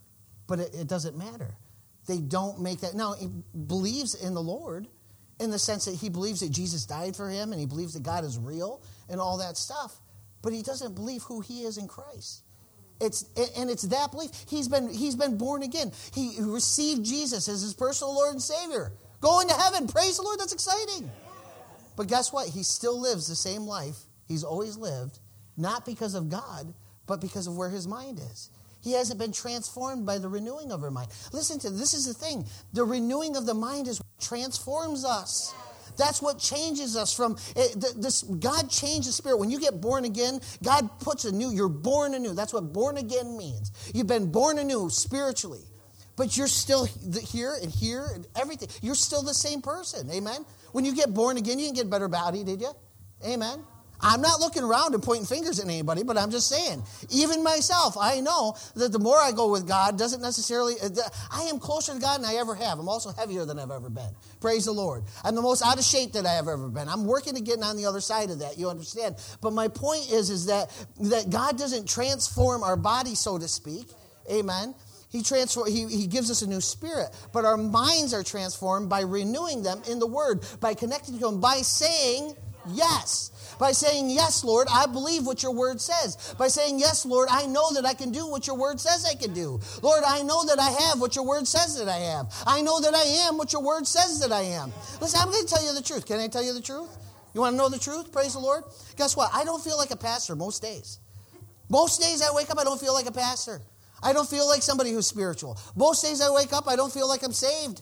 but it, it doesn't matter. They don't make that. Now, he believes in the Lord, in the sense that he believes that Jesus died for him and he believes that God is real and all that stuff. But he doesn't believe who he is in Christ. It's and it's that belief. He's been he's been born again. He received Jesus as his personal Lord and Savior. Going to heaven. Praise the Lord. That's exciting. But guess what? He still lives the same life he's always lived, not because of God, but because of where his mind is. He hasn't been transformed by the renewing of our mind. Listen to this is the thing. The renewing of the mind is what transforms us. That's what changes us from it, this. God changed the spirit. When you get born again, God puts a new, you're born anew. That's what born again means. You've been born anew spiritually. But you're still here and here and everything. You're still the same person. Amen? When you get born again, you didn't get a better body, did you? Amen? I'm not looking around and pointing fingers at anybody, but I'm just saying, even myself, I know that the more I go with God doesn't necessarily, I am closer to God than I ever have. I'm also heavier than I've ever been. Praise the Lord. I'm the most out of shape that I have ever been. I'm working to get on the other side of that, you understand? But my point is, is that, that God doesn't transform our body, so to speak. Amen. He, transform, he, he gives us a new spirit. But our minds are transformed by renewing them in the Word, by connecting to Him, by saying yes. By saying, yes, Lord, I believe what your word says. By saying, yes, Lord, I know that I can do what your word says I can do. Lord, I know that I have what your word says that I have. I know that I am what your word says that I am. Listen, I'm going to tell you the truth. Can I tell you the truth? You want to know the truth? Praise the Lord. Guess what? I don't feel like a pastor most days. Most days I wake up, I don't feel like a pastor. I don't feel like somebody who's spiritual. Most days I wake up, I don't feel like I'm saved.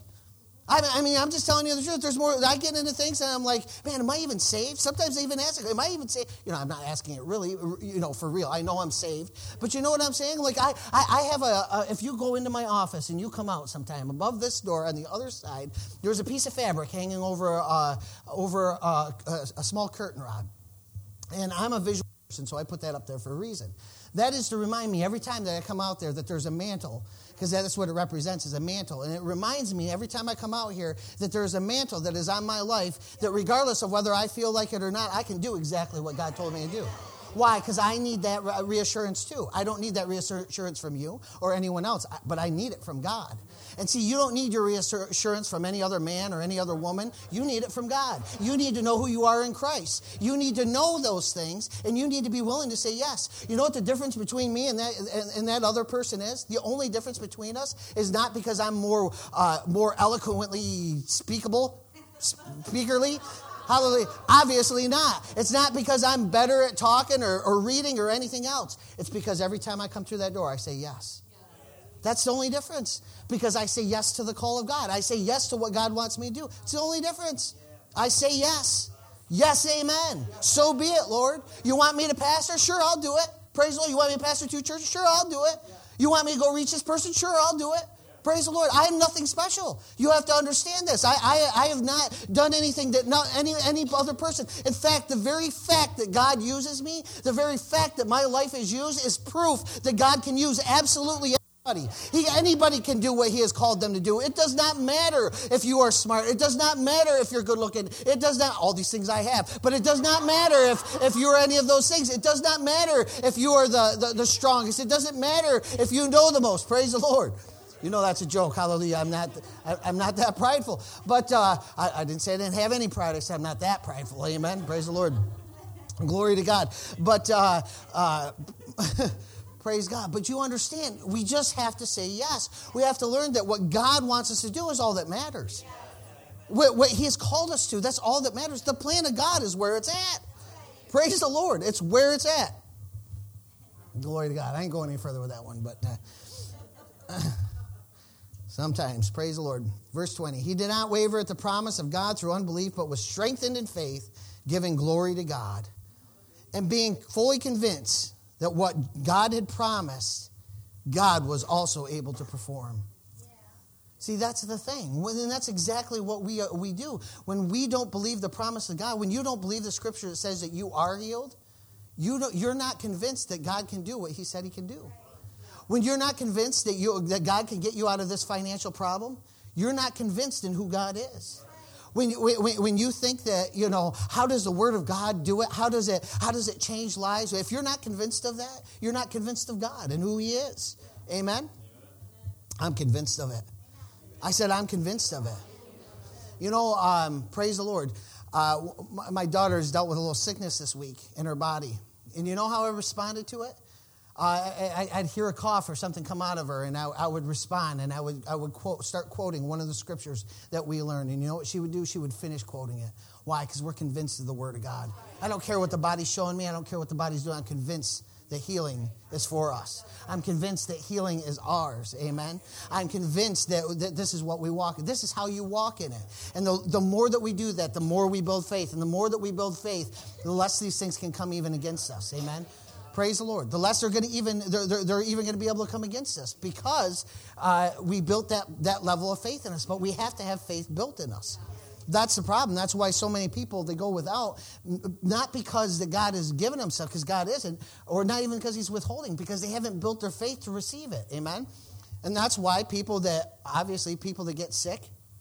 I mean, I'm just telling you the truth. There's more. I get into things and I'm like, man, am I even saved? Sometimes I even ask, am I even saved? You know, I'm not asking it really, you know, for real. I know I'm saved. But you know what I'm saying? Like, I, I, I have a, a, if you go into my office and you come out sometime, above this door on the other side, there's a piece of fabric hanging over, uh, over uh, a, a small curtain rod. And I'm a visual person, so I put that up there for a reason. That is to remind me every time that I come out there that there's a mantle, because that's what it represents, is a mantle. And it reminds me every time I come out here that there's a mantle that is on my life, that regardless of whether I feel like it or not, I can do exactly what God told me to do. Why? Because I need that reassurance too. I don't need that reassurance from you or anyone else, but I need it from God. And see, you don't need your reassurance from any other man or any other woman. You need it from God. You need to know who you are in Christ. You need to know those things, and you need to be willing to say yes. You know what the difference between me and that and, and that other person is? The only difference between us is not because I'm more uh, more eloquently speakable, speakerly. Hallelujah. Obviously not. It's not because I'm better at talking or, or reading or anything else. It's because every time I come through that door, I say yes. That's the only difference. Because I say yes to the call of God. I say yes to what God wants me to do. It's the only difference. I say yes. Yes, amen. So be it, Lord. You want me to pastor? Sure, I'll do it. Praise the Lord. You want me to pastor two churches? Sure, I'll do it. You want me to go reach this person? Sure, I'll do it. Praise the Lord. I am nothing special. You have to understand this. I, I, I have not done anything that not any, any other person. In fact, the very fact that God uses me, the very fact that my life is used is proof that God can use absolutely anybody. He, anybody can do what he has called them to do. It does not matter if you are smart. It does not matter if you're good looking. It does not, all these things I have, but it does not matter if, if you're any of those things. It does not matter if you are the, the, the strongest. It doesn't matter if you know the most. Praise the Lord. You know that's a joke. Hallelujah. I'm not I, I'm not that prideful. But uh, I, I didn't say I didn't have any pride. I said I'm not that prideful. Amen. Praise the Lord. Glory to God. But uh, uh, praise God. But you understand, we just have to say yes. We have to learn that what God wants us to do is all that matters. What, what he has called us to, that's all that matters. The plan of God is where it's at. Praise the Lord. It's where it's at. Glory to God. I ain't going any further with that one, but... Uh, Sometimes, praise the Lord. Verse twenty, he did not waver at the promise of God through unbelief, but was strengthened in faith, giving glory to God, and being fully convinced that what God had promised, God was also able to perform. Yeah. See, that's the thing. And that's exactly what we we do. When we don't believe the promise of God, when you don't believe the scripture that says that you are healed, you don't, you're not convinced that God can do what he said he can do. When you're not convinced that you that God can get you out of this financial problem, you're not convinced in who God is. When you, when, when you think that, you know, how does the Word of God do it? How does it how does it change lives? If you're not convinced of that, you're not convinced of God and who He is. Amen? I'm convinced of it. I said I'm convinced of it. You know, um, praise the Lord. Uh, my, my daughter has dealt with a little sickness this week in her body. And you know how I responded to it? Uh, I, I'd hear a cough or something come out of her, and I, I would respond, and I would I would quote, start quoting one of the scriptures that we learned. And you know what she would do? She would finish quoting it. Why? Because we're convinced of the Word of God. I don't care what the body's showing me. I don't care what the body's doing. I'm convinced that healing is for us. I'm convinced that healing is ours. Amen? I'm convinced that, that this is what we walk in. This is how you walk in it. And the, the more that we do that, the more we build faith. And the more that we build faith, the less these things can come even against us. Amen? Praise the Lord. The less they're going to even they're, they're, they're even going to be able to come against us because uh, we built that that level of faith in us. But we have to have faith built in us. That's the problem. That's why so many people, they go without, not because that God has given them stuff, because God isn't, or not even because He's withholding, because they haven't built their faith to receive it. Amen. And that's why people that obviously people that get sick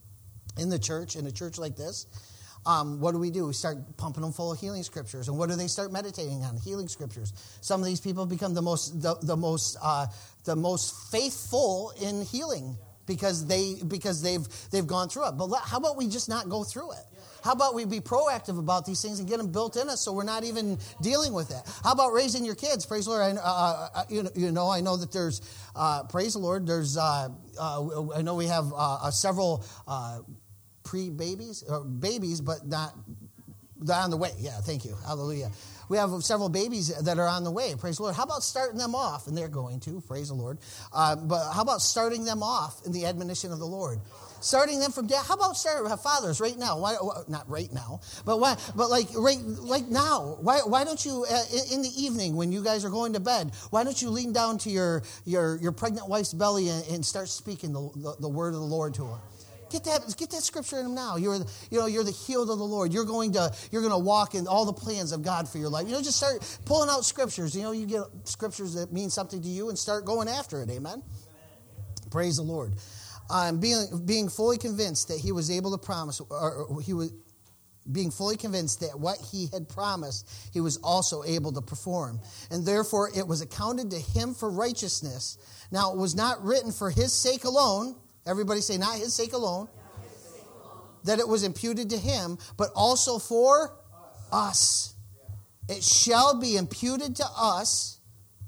in the church, in a church like this. Um, what do we do? We start pumping them full of healing scriptures. And what do they start meditating on? Healing scriptures. Some of these people become the most the, the most uh, the most faithful in healing because they because they've they've gone through it. But let, how about we just not go through it? How about we be proactive about these things and get them built in us so we're not even dealing with it? How about raising your kids? Praise the Lord. I, uh, you, know, you know, I know that there's, uh, praise the Lord, there's, uh, uh, I know we have uh, several uh pre-babies, or babies, but not, they're on the way. Yeah, thank you. Hallelujah. We have several babies that are on the way. Praise the Lord. How about starting them off? And they're going to. Praise the Lord. Uh, but how about starting them off in the admonition of the Lord? Starting them from death. How about starting fathers right now? Why, not right now, but why? But like right, like now. Why? Why don't you uh, in the evening when you guys are going to bed? Why don't you lean down to your your your pregnant wife's belly and, and start speaking the, the the word of the Lord to her? Get that, get that scripture in them now. You're, you know, you're the healed of the Lord. You're going to, you're going to walk in all the plans of God for your life. You know, just start pulling out scriptures. You know, you get scriptures that mean something to you and start going after it. Amen. Praise the Lord. Um, being being fully convinced that He was able to promise, or He was being fully convinced that what He had promised, He was also able to perform, and therefore it was accounted to Him for righteousness. Now it was not written for His sake alone. Everybody say, not His sake alone, his sake alone, that it was imputed to Him, but also for us. us. It shall be imputed to us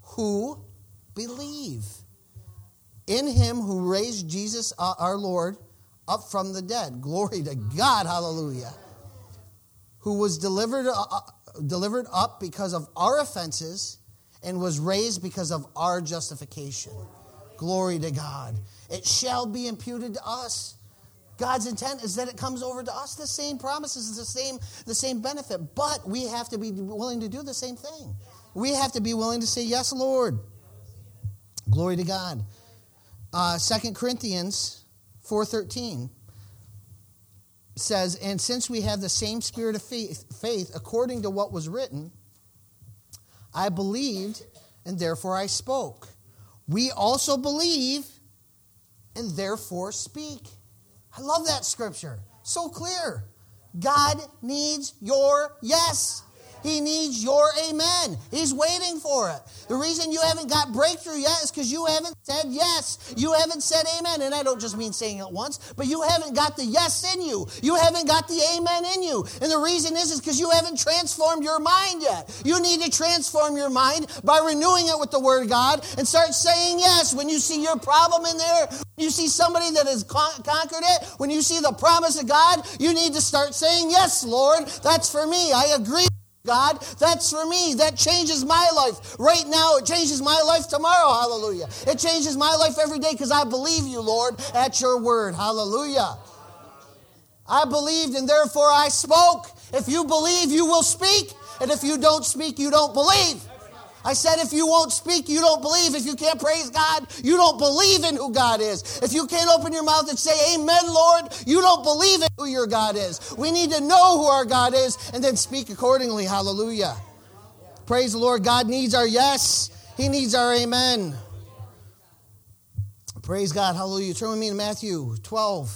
who believe in Him who raised Jesus, uh, our Lord, up from the dead. Glory to God, hallelujah. Who was delivered, uh, delivered up because of our offenses and was raised because of our justification. Glory to God. It shall be imputed to us. God's intent is that it comes over to us. The same promises, the same, the same benefit. But we have to be willing to do the same thing. We have to be willing to say, yes, Lord. Glory to God. Uh, Second Corinthians four thirteen says, and since we have the same spirit of faith, faith, according to what was written, I believed, and therefore I spoke. We also believe, and therefore speak. I love that scripture. So clear. God needs your yes. He needs your amen. He's waiting for it. The reason you haven't got breakthrough yet is because you haven't said yes. You haven't said amen. And I don't just mean saying it once, but you haven't got the yes in you. You haven't got the amen in you. And the reason is is because you haven't transformed your mind yet. You need to transform your mind by renewing it with the Word of God and start saying yes. When you see your problem in there, when you see somebody that has con- conquered it, when you see the promise of God, you need to start saying, yes, Lord, that's for me. I agree. God, that's for me. That changes my life. Right now, it changes my life tomorrow. Hallelujah. It changes my life every day because I believe you, Lord, at your word. Hallelujah. I believed and therefore I spoke. If you believe, you will speak. And if you don't speak, you don't believe. I said if you won't speak, you don't believe. If you can't praise God, you don't believe in who God is. If you can't open your mouth and say, amen, Lord, you don't believe in who your God is. We need to know who our God is and then speak accordingly. Hallelujah. Praise the Lord. God needs our yes. He needs our amen. Praise God. Hallelujah. Turn with me to Matthew twelve.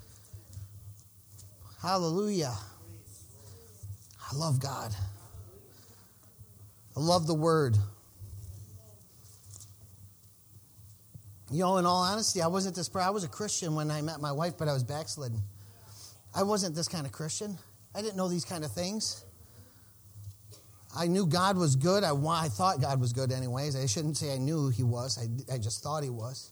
Hallelujah. I love God. I love the word. You know, in all honesty, I wasn't this, I was a Christian when I met my wife, but I was backslidden. I wasn't this kind of Christian. I didn't know these kind of things. I knew God was good. I, I thought God was good anyways. I shouldn't say I knew he was. I, I just thought he was.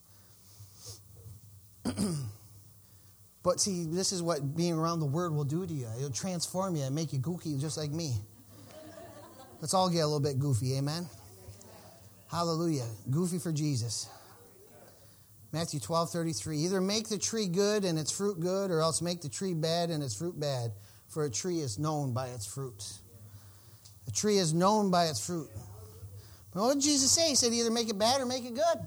But see, this is what being around the word will do to you. It'll transform you and make you gooky just like me. Let's all get a little bit goofy, amen? Hallelujah. Goofy for Jesus. Matthew twelve thirty-three. Either make the tree good and its fruit good, or else make the tree bad and its fruit bad. For a tree is known by its fruits. A tree is known by its fruit. But what did Jesus say? He said either make it bad or make it good.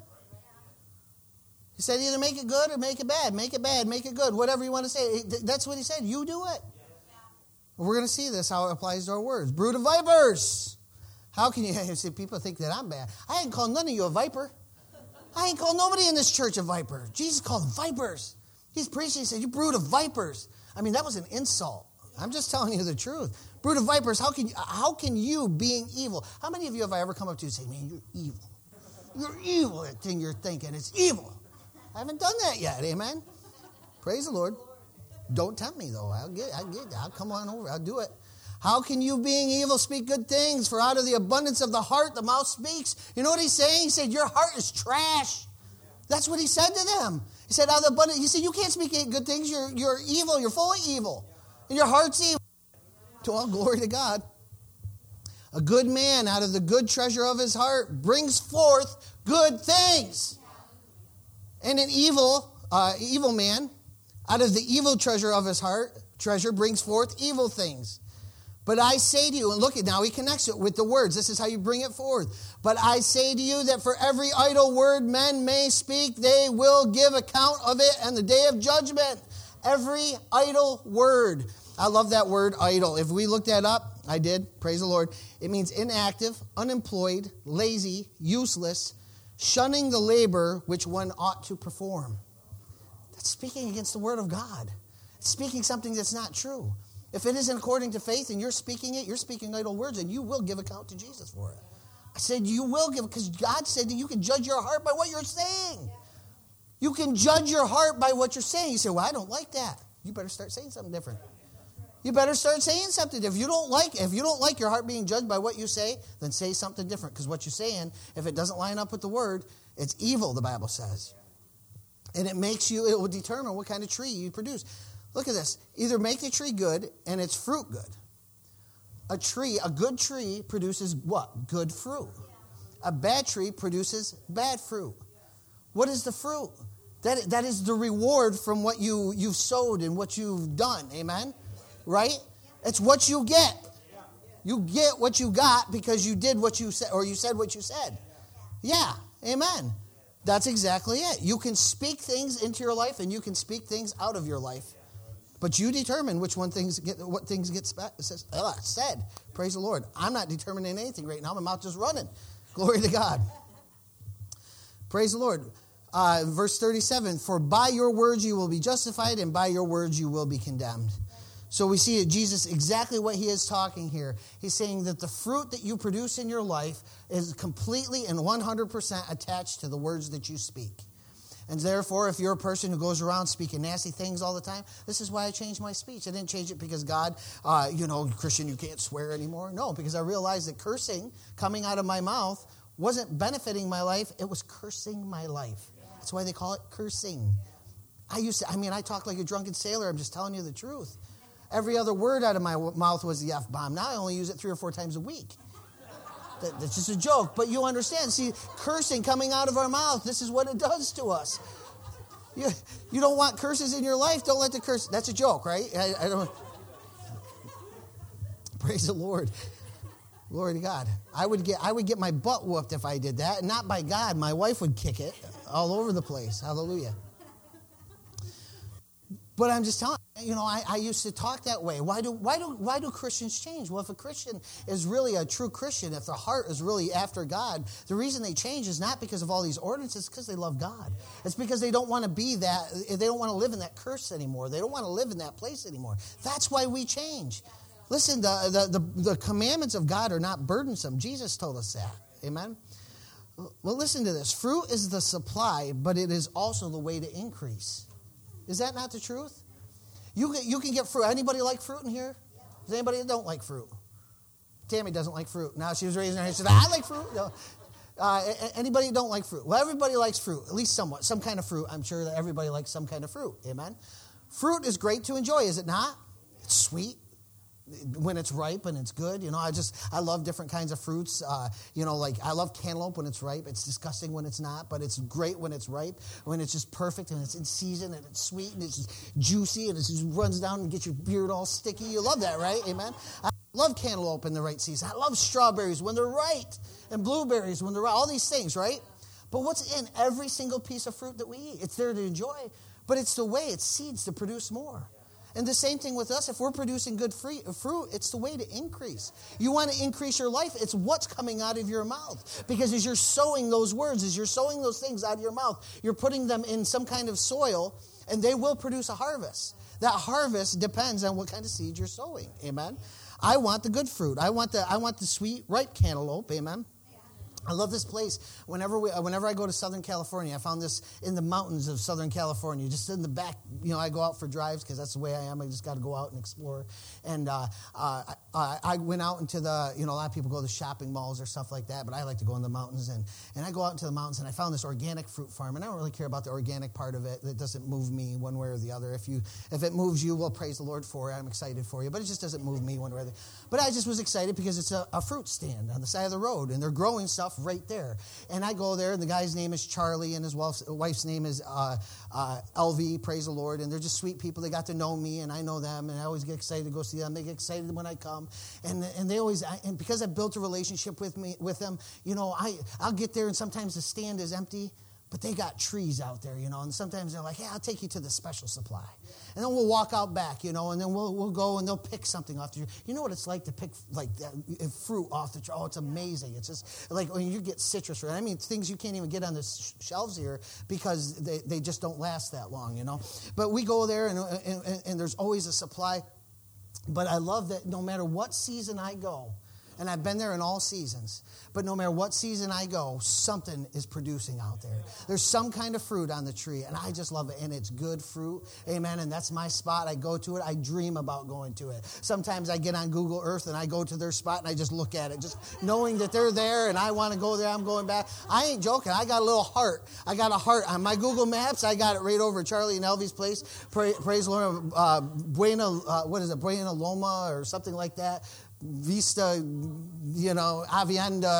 He said either make it good or make it bad. Make it bad, make it good. Whatever you want to say. That's what he said. You do it. We're going to see this, how it applies to our words. Brood of vipers. How can you see people think that I'm bad? I ain't called none of you a viper. I ain't called nobody in this church a viper. Jesus called them vipers. He's preaching, he said, you brood of vipers. I mean, that was an insult. I'm just telling you the truth. Brood of vipers, how can you, how can you being evil? How many of you have I ever come up to you and say, man, you're evil. You're evil, that thing you're thinking. It's evil. I haven't done that yet, amen? Praise the Lord. Don't tempt me, though. I'll get, I'll get, I'll come on over. I'll do it. How can you, being evil, speak good things? For out of the abundance of the heart, the mouth speaks. You know what he's saying? He said, your heart is trash. That's what he said to them. He said, out of the abundance, he said, you can't speak good things. You're, you're evil. You're full of evil. And your heart's evil. To all glory to God. A good man out of the good treasure of his heart brings forth good things. And an evil, uh, evil man, out of the evil treasure of his heart, treasure brings forth evil things. But I say to you, and look at now he connects it with the words. This is how you bring it forth. But I say to you that for every idle word men may speak, they will give account of it on the day of judgment. Every idle word. I love that word, idle. If we looked that up, I did, praise the Lord. It means inactive, unemployed, lazy, useless, shunning the labor which one ought to perform. That's speaking against the word of God. It's speaking something that's not true. If it isn't according to faith and you're speaking it, you're speaking idle words, and you will give account to Jesus for it. I said you will give, because God said that you can judge your heart by what you're saying. You can judge your heart by what you're saying. You say, well, I don't like that. You better start saying something different. You better start saying something. If you don't like, if you don't like your heart being judged by what you say, then say something different. Because what you're saying, if it doesn't line up with the word, it's evil, the Bible says. And it makes you, it will determine what kind of tree you produce. Look at this. Either make the tree good and its fruit good. A tree, a good tree produces what? Good fruit. A bad tree produces bad fruit. What is the fruit? That, that is the reward from what you, you've sowed and what you've done. Amen? Right? It's what you get. You get what you got because you did what you said, or you said what you said. Yeah, amen. That's exactly it. You can speak things into your life and you can speak things out of your life. But you determine which one things get, what things get said. Praise the Lord. I'm not determining anything right now. My mouth just running. Glory to God. Praise the Lord. Uh, verse thirty-seven, for by your words you will be justified, and by your words you will be condemned. So we see Jesus exactly what he is talking here. He's saying that the fruit that you produce in your life is completely and one hundred percent attached to the words that you speak. And therefore, if you're a person who goes around speaking nasty things all the time, this is why I changed my speech. I didn't change it because God, uh, you know, Christian, you can't swear anymore. No, because I realized that cursing coming out of my mouth wasn't benefiting my life. It was cursing my life. That's why they call it cursing. I used to, I mean, I talk like a drunken sailor. I'm just telling you the truth. Every other word out of my mouth was the F-bomb. Now I only use it three or four times a week. That, that's just a joke. But you understand. See, cursing coming out of our mouth, this is what it does to us. You, you don't want curses in your life? Don't let the curse... That's a joke, right? I, I don't... Praise the Lord. Glory to God. I would get I would get my butt whooped if I did that. Not by God. My wife would kick it all over the place. Hallelujah. But I'm just telling you, you know, I, I used to talk that way. Why do why do why do Christians change? Well, if a Christian is really a true Christian, if their heart is really after God, the reason they change is not because of all these ordinances, it's because they love God. It's because they don't want to be that, they don't want to live in that curse anymore. They don't want to live in that place anymore. That's why we change. Listen, the, the, the, the commandments of God are not burdensome. Jesus told us that. Amen? Well, listen to this. Fruit is the supply, but it is also the way to increase. Is that not the truth? You can, you can get fruit. Anybody like fruit in here? Does anybody that don't like fruit? Tammy doesn't like fruit. Now she was raising her hand. She said, I like fruit. No. Uh, anybody that don't like fruit? Well, everybody likes fruit, at least somewhat. Some kind of fruit. I'm sure that everybody likes some kind of fruit. Amen? Fruit is great to enjoy, is it not? It's sweet when it's ripe and it's good. You know, I just, I love different kinds of fruits. Uh, you know, like I love cantaloupe when it's ripe. It's disgusting when it's not, but it's great when it's ripe, when it's just perfect and it's in season and it's sweet and it's just juicy and it just runs down and gets your beard all sticky. You love that, right? Amen? I love cantaloupe in the right season. I love strawberries when they're right and blueberries when they're right. All these things, right? But what's in every single piece of fruit that we eat? It's there to enjoy, but it's the way, it's seeds to produce more. And the same thing with us. If we're producing good fruit, it's the way to increase. You want to increase your life, it's what's coming out of your mouth. Because as you're sowing those words, as you're sowing those things out of your mouth, you're putting them in some kind of soil, and they will produce a harvest. That harvest depends on what kind of seed you're sowing. Amen? I want the good fruit. I want the, I want the sweet, ripe cantaloupe. Amen? I love this place. Whenever we, whenever I go to Southern California, I found this in the mountains of Southern California, just in the back. You know, I go out for drives because that's the way I am. I just got to go out and explore. And uh, uh, I, I went out into the, you know, a lot of people go to shopping malls or stuff like that, but I like to go in the mountains. And, and I go out into the mountains, and I found this organic fruit farm. And I don't really care about the organic part of it. It doesn't move me one way or the other. If you, if it moves you, well, praise the Lord for it. I'm excited for you. But it just doesn't move me one way or the other. But I just was excited because it's a, a fruit stand on the side of the road, and they're growing stuff right there. And I go there, and the guy's name is Charlie, and his wife's name is uh, uh, L V, praise the Lord. And they're just sweet people. They got to know me, and I know them, and I always get excited to go see them. They get excited when I come. And and they always, and because I built a relationship with me with them, you know, I, I'll get there, and sometimes the stand is empty, but they got trees out there, you know, and sometimes they're like, hey, I'll take you to the special supply. And then we'll walk out back, you know, and then we'll we'll go and they'll pick something off the tree. You know what it's like to pick, like, uh, fruit off the tree? Oh, it's amazing. It's just like when you get citrus fruit. I mean, things you can't even get on the sh- shelves here because they, they just don't last that long, you know. But we go there, and, and, and there's always a supply. But I love that no matter what season I go, and I've been there in all seasons, but no matter what season I go, something is producing out there. There's some kind of fruit on the tree, and I just love it, and it's good fruit. Amen, and that's my spot. I go to it. I dream about going to it. Sometimes I get on Google Earth, and I go to their spot, and I just look at it, just knowing that they're there, and I want to go there. I'm going back. I ain't joking. I got a little heart. I got a heart. On my Google Maps, I got it right over Charlie and Elvie's place. Pra- praise the Lord. Uh, Buena, uh, what is it, Buena Loma or something like that. Vista, you know, Avienda,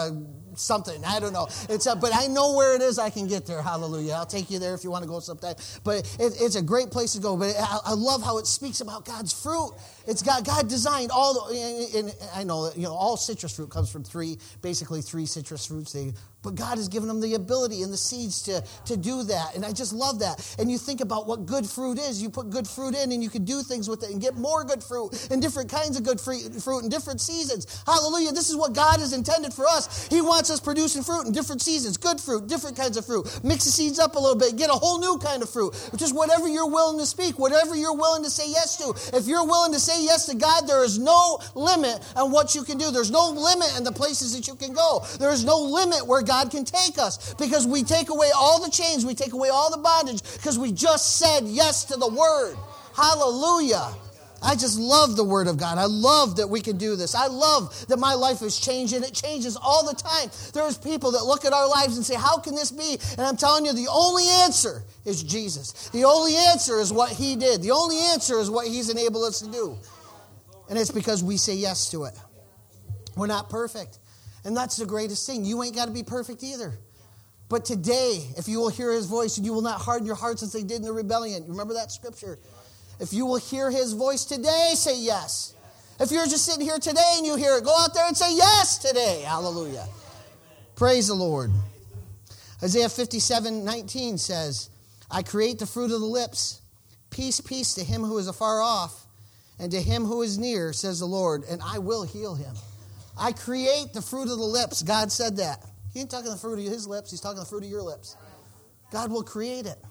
something. I don't know. It's a, but I know where it is. I can get there. Hallelujah. I'll take you there if you want to go sometime. But it, it's a great place to go. But I, I love how it speaks about God's fruit. It's God. God designed all the. And, and I know that, you know, all citrus fruit comes from three, basically three citrus fruits. They, but God has given them the ability and the seeds to, to do that. And I just love that. And you think about what good fruit is. You put good fruit in and you can do things with it and get more good fruit and different kinds of good fruit in different seasons. Hallelujah. This is what God has intended for us. He wants us producing fruit in different seasons. Good fruit, different kinds of fruit. Mix the seeds up a little bit. Get a whole new kind of fruit. Just whatever you're willing to speak, whatever you're willing to say yes to. If you're willing to say yes to God, there is no limit on what you can do. There's no limit in the places that you can go. There is no limit where God can take us, because we take away all the chains, we take away all the bondage, because we just said yes to the word. Hallelujah. I just love the word of God. I love that we can do this. I love that my life has changed, and it changes all the time. There's people that look at our lives and say, how can this be? And I'm telling you, the only answer is Jesus. The only answer is what he did. The only answer is what he's enabled us to do. And it's because we say yes to it. We're not perfect. And that's the greatest thing. You ain't got to be perfect either. But today, if you will hear his voice, and you will not harden your hearts as they did in the rebellion. You remember that scripture? If you will hear his voice today, say yes. If you're just sitting here today and you hear it, go out there and say yes today. Hallelujah. Praise the Lord. Isaiah fifty-seven nineteen says, I create the fruit of the lips. Peace, peace to him who is afar off, and to him who is near, says the Lord, and I will heal him. I create the fruit of the lips. God said that. He ain't talking the fruit of his lips. He's talking the fruit of your lips. God will create it.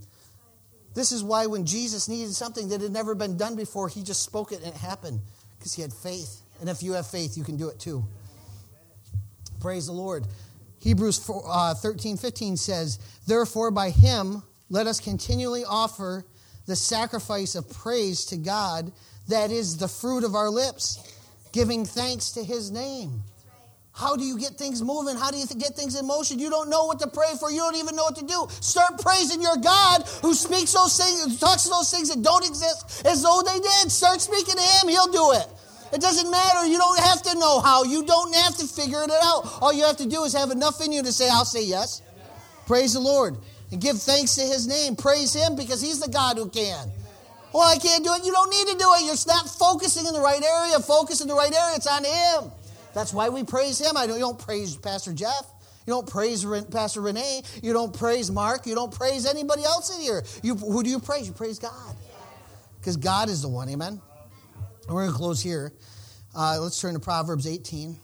This is why when Jesus needed something that had never been done before, he just spoke it and it happened, because he had faith. And if you have faith, you can do it too. Praise the Lord. Hebrews thirteen fifteen says, therefore by him let us continually offer the sacrifice of praise to God, that is the fruit of our lips, giving thanks to his name. How do you get things moving? How do you get things in motion? You don't know what to pray for. You don't even know what to do. Start praising your God who speaks those things, who talks to those things that don't exist as though they did. Start speaking to him. He'll do it. It doesn't matter. You don't have to know how. You don't have to figure it out. All you have to do is have enough in you to say, I'll say yes. Amen. Praise the Lord. And give thanks to his name. Praise him, because he's the God who can. Well, I can't do it. You don't need to do it. You're not focusing in the right area. Focus in the right area. It's on him. That's why we praise him. I don't, you don't praise Pastor Jeff. You don't praise Pastor Renee. You don't praise Mark. You don't praise anybody else in here. You, who do you praise? You praise God. Because God is the one. Amen? And we're going to close here. Uh, let's turn to Proverbs eighteen.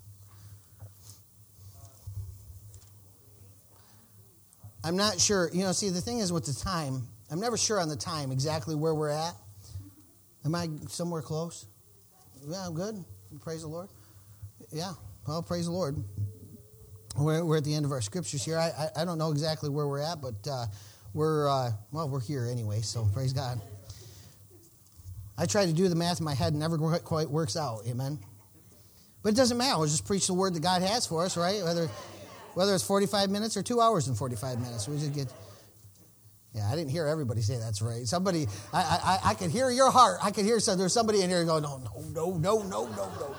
I'm not sure. You know, see, the thing is with the time, I'm never sure on the time exactly where we're at. Am I somewhere close? Yeah, I'm good. Praise the Lord. Yeah, well, praise the Lord. We're, we're at the end of our scriptures here. I, I, I don't know exactly where we're at, but uh, we're, uh, well, we're here anyway, so praise God. I try to do the math in my head and never quite works out, amen? But it doesn't matter. We'll just preach the word that God has for us, right? Whether whether it's forty-five minutes or two hours and forty-five minutes. We just get... Yeah, I didn't hear everybody say that's right. Somebody, I I, I could hear your heart. I could hear some, there's somebody in here go, no, no, no, no, no, no, no, no.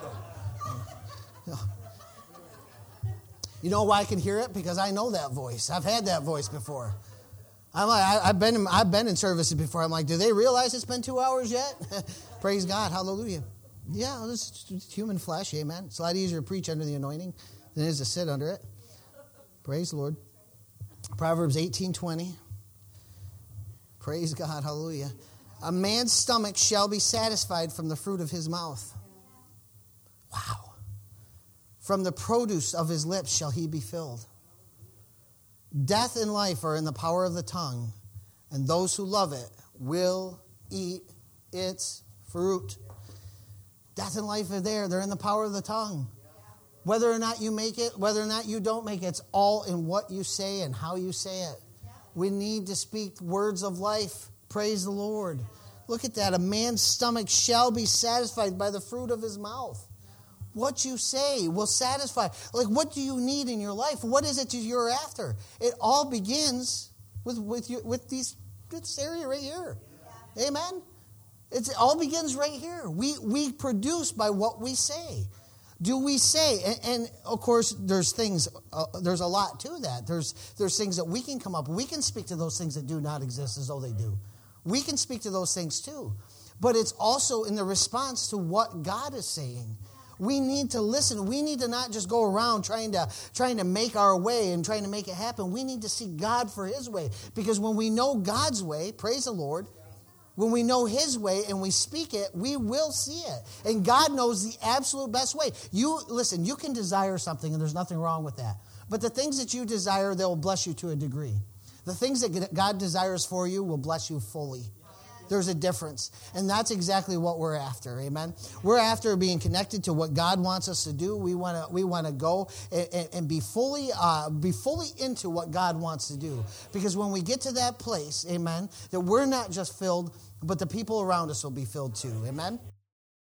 You know why I can hear it? Because I know that voice. I've had that voice before. I'm like, I, I've been in, I've been in services before. I'm like, do they realize it's been two hours yet? Praise God, hallelujah. Yeah, this is human flesh, amen. It's a lot easier to preach under the anointing than it is to sit under it. Praise the Lord. Proverbs eighteen twenty. Praise God, hallelujah. A man's stomach shall be satisfied from the fruit of his mouth. Wow. From the produce of his lips shall he be filled. Death and life are in the power of the tongue, and those who love it will eat its fruit. Death and life are there. They're in the power of the tongue. Whether or not you make it, whether or not you don't make it, it's all in what you say and how you say it. We need to speak words of life. Praise the Lord. Look at that. A man's stomach shall be satisfied by the fruit of his mouth. What you say will satisfy. Like, what do you need in your life? What is it you're after? It all begins with with, you, with these this area right here. Yeah. Amen? It's, it all begins right here. We, we produce by what we say. do we say, and, and of course, there's things, uh, there's a lot to that. There's there's things that we can come up, we can speak to those things that do not exist as though they do. We can speak to those things too. But it's also in the response to what God is saying. We need to listen. We need to not just go around trying to trying to make our way and trying to make it happen. We need to seek God for his way. Because when we know God's way, praise the Lord, when we know his way and we speak it, we will see it. And God knows the absolute best way. You listen, you can desire something and there's nothing wrong with that. But the things that you desire, they'll bless you to a degree. The things that God desires for you will bless you fully. There's a difference. And that's exactly what we're after. Amen. We're after being connected to what God wants us to do. We want to we want to go and, and, and be fully uh, be fully into what God wants to do. Because when we get to that place, amen, that we're not just filled, but the people around us will be filled too. Amen.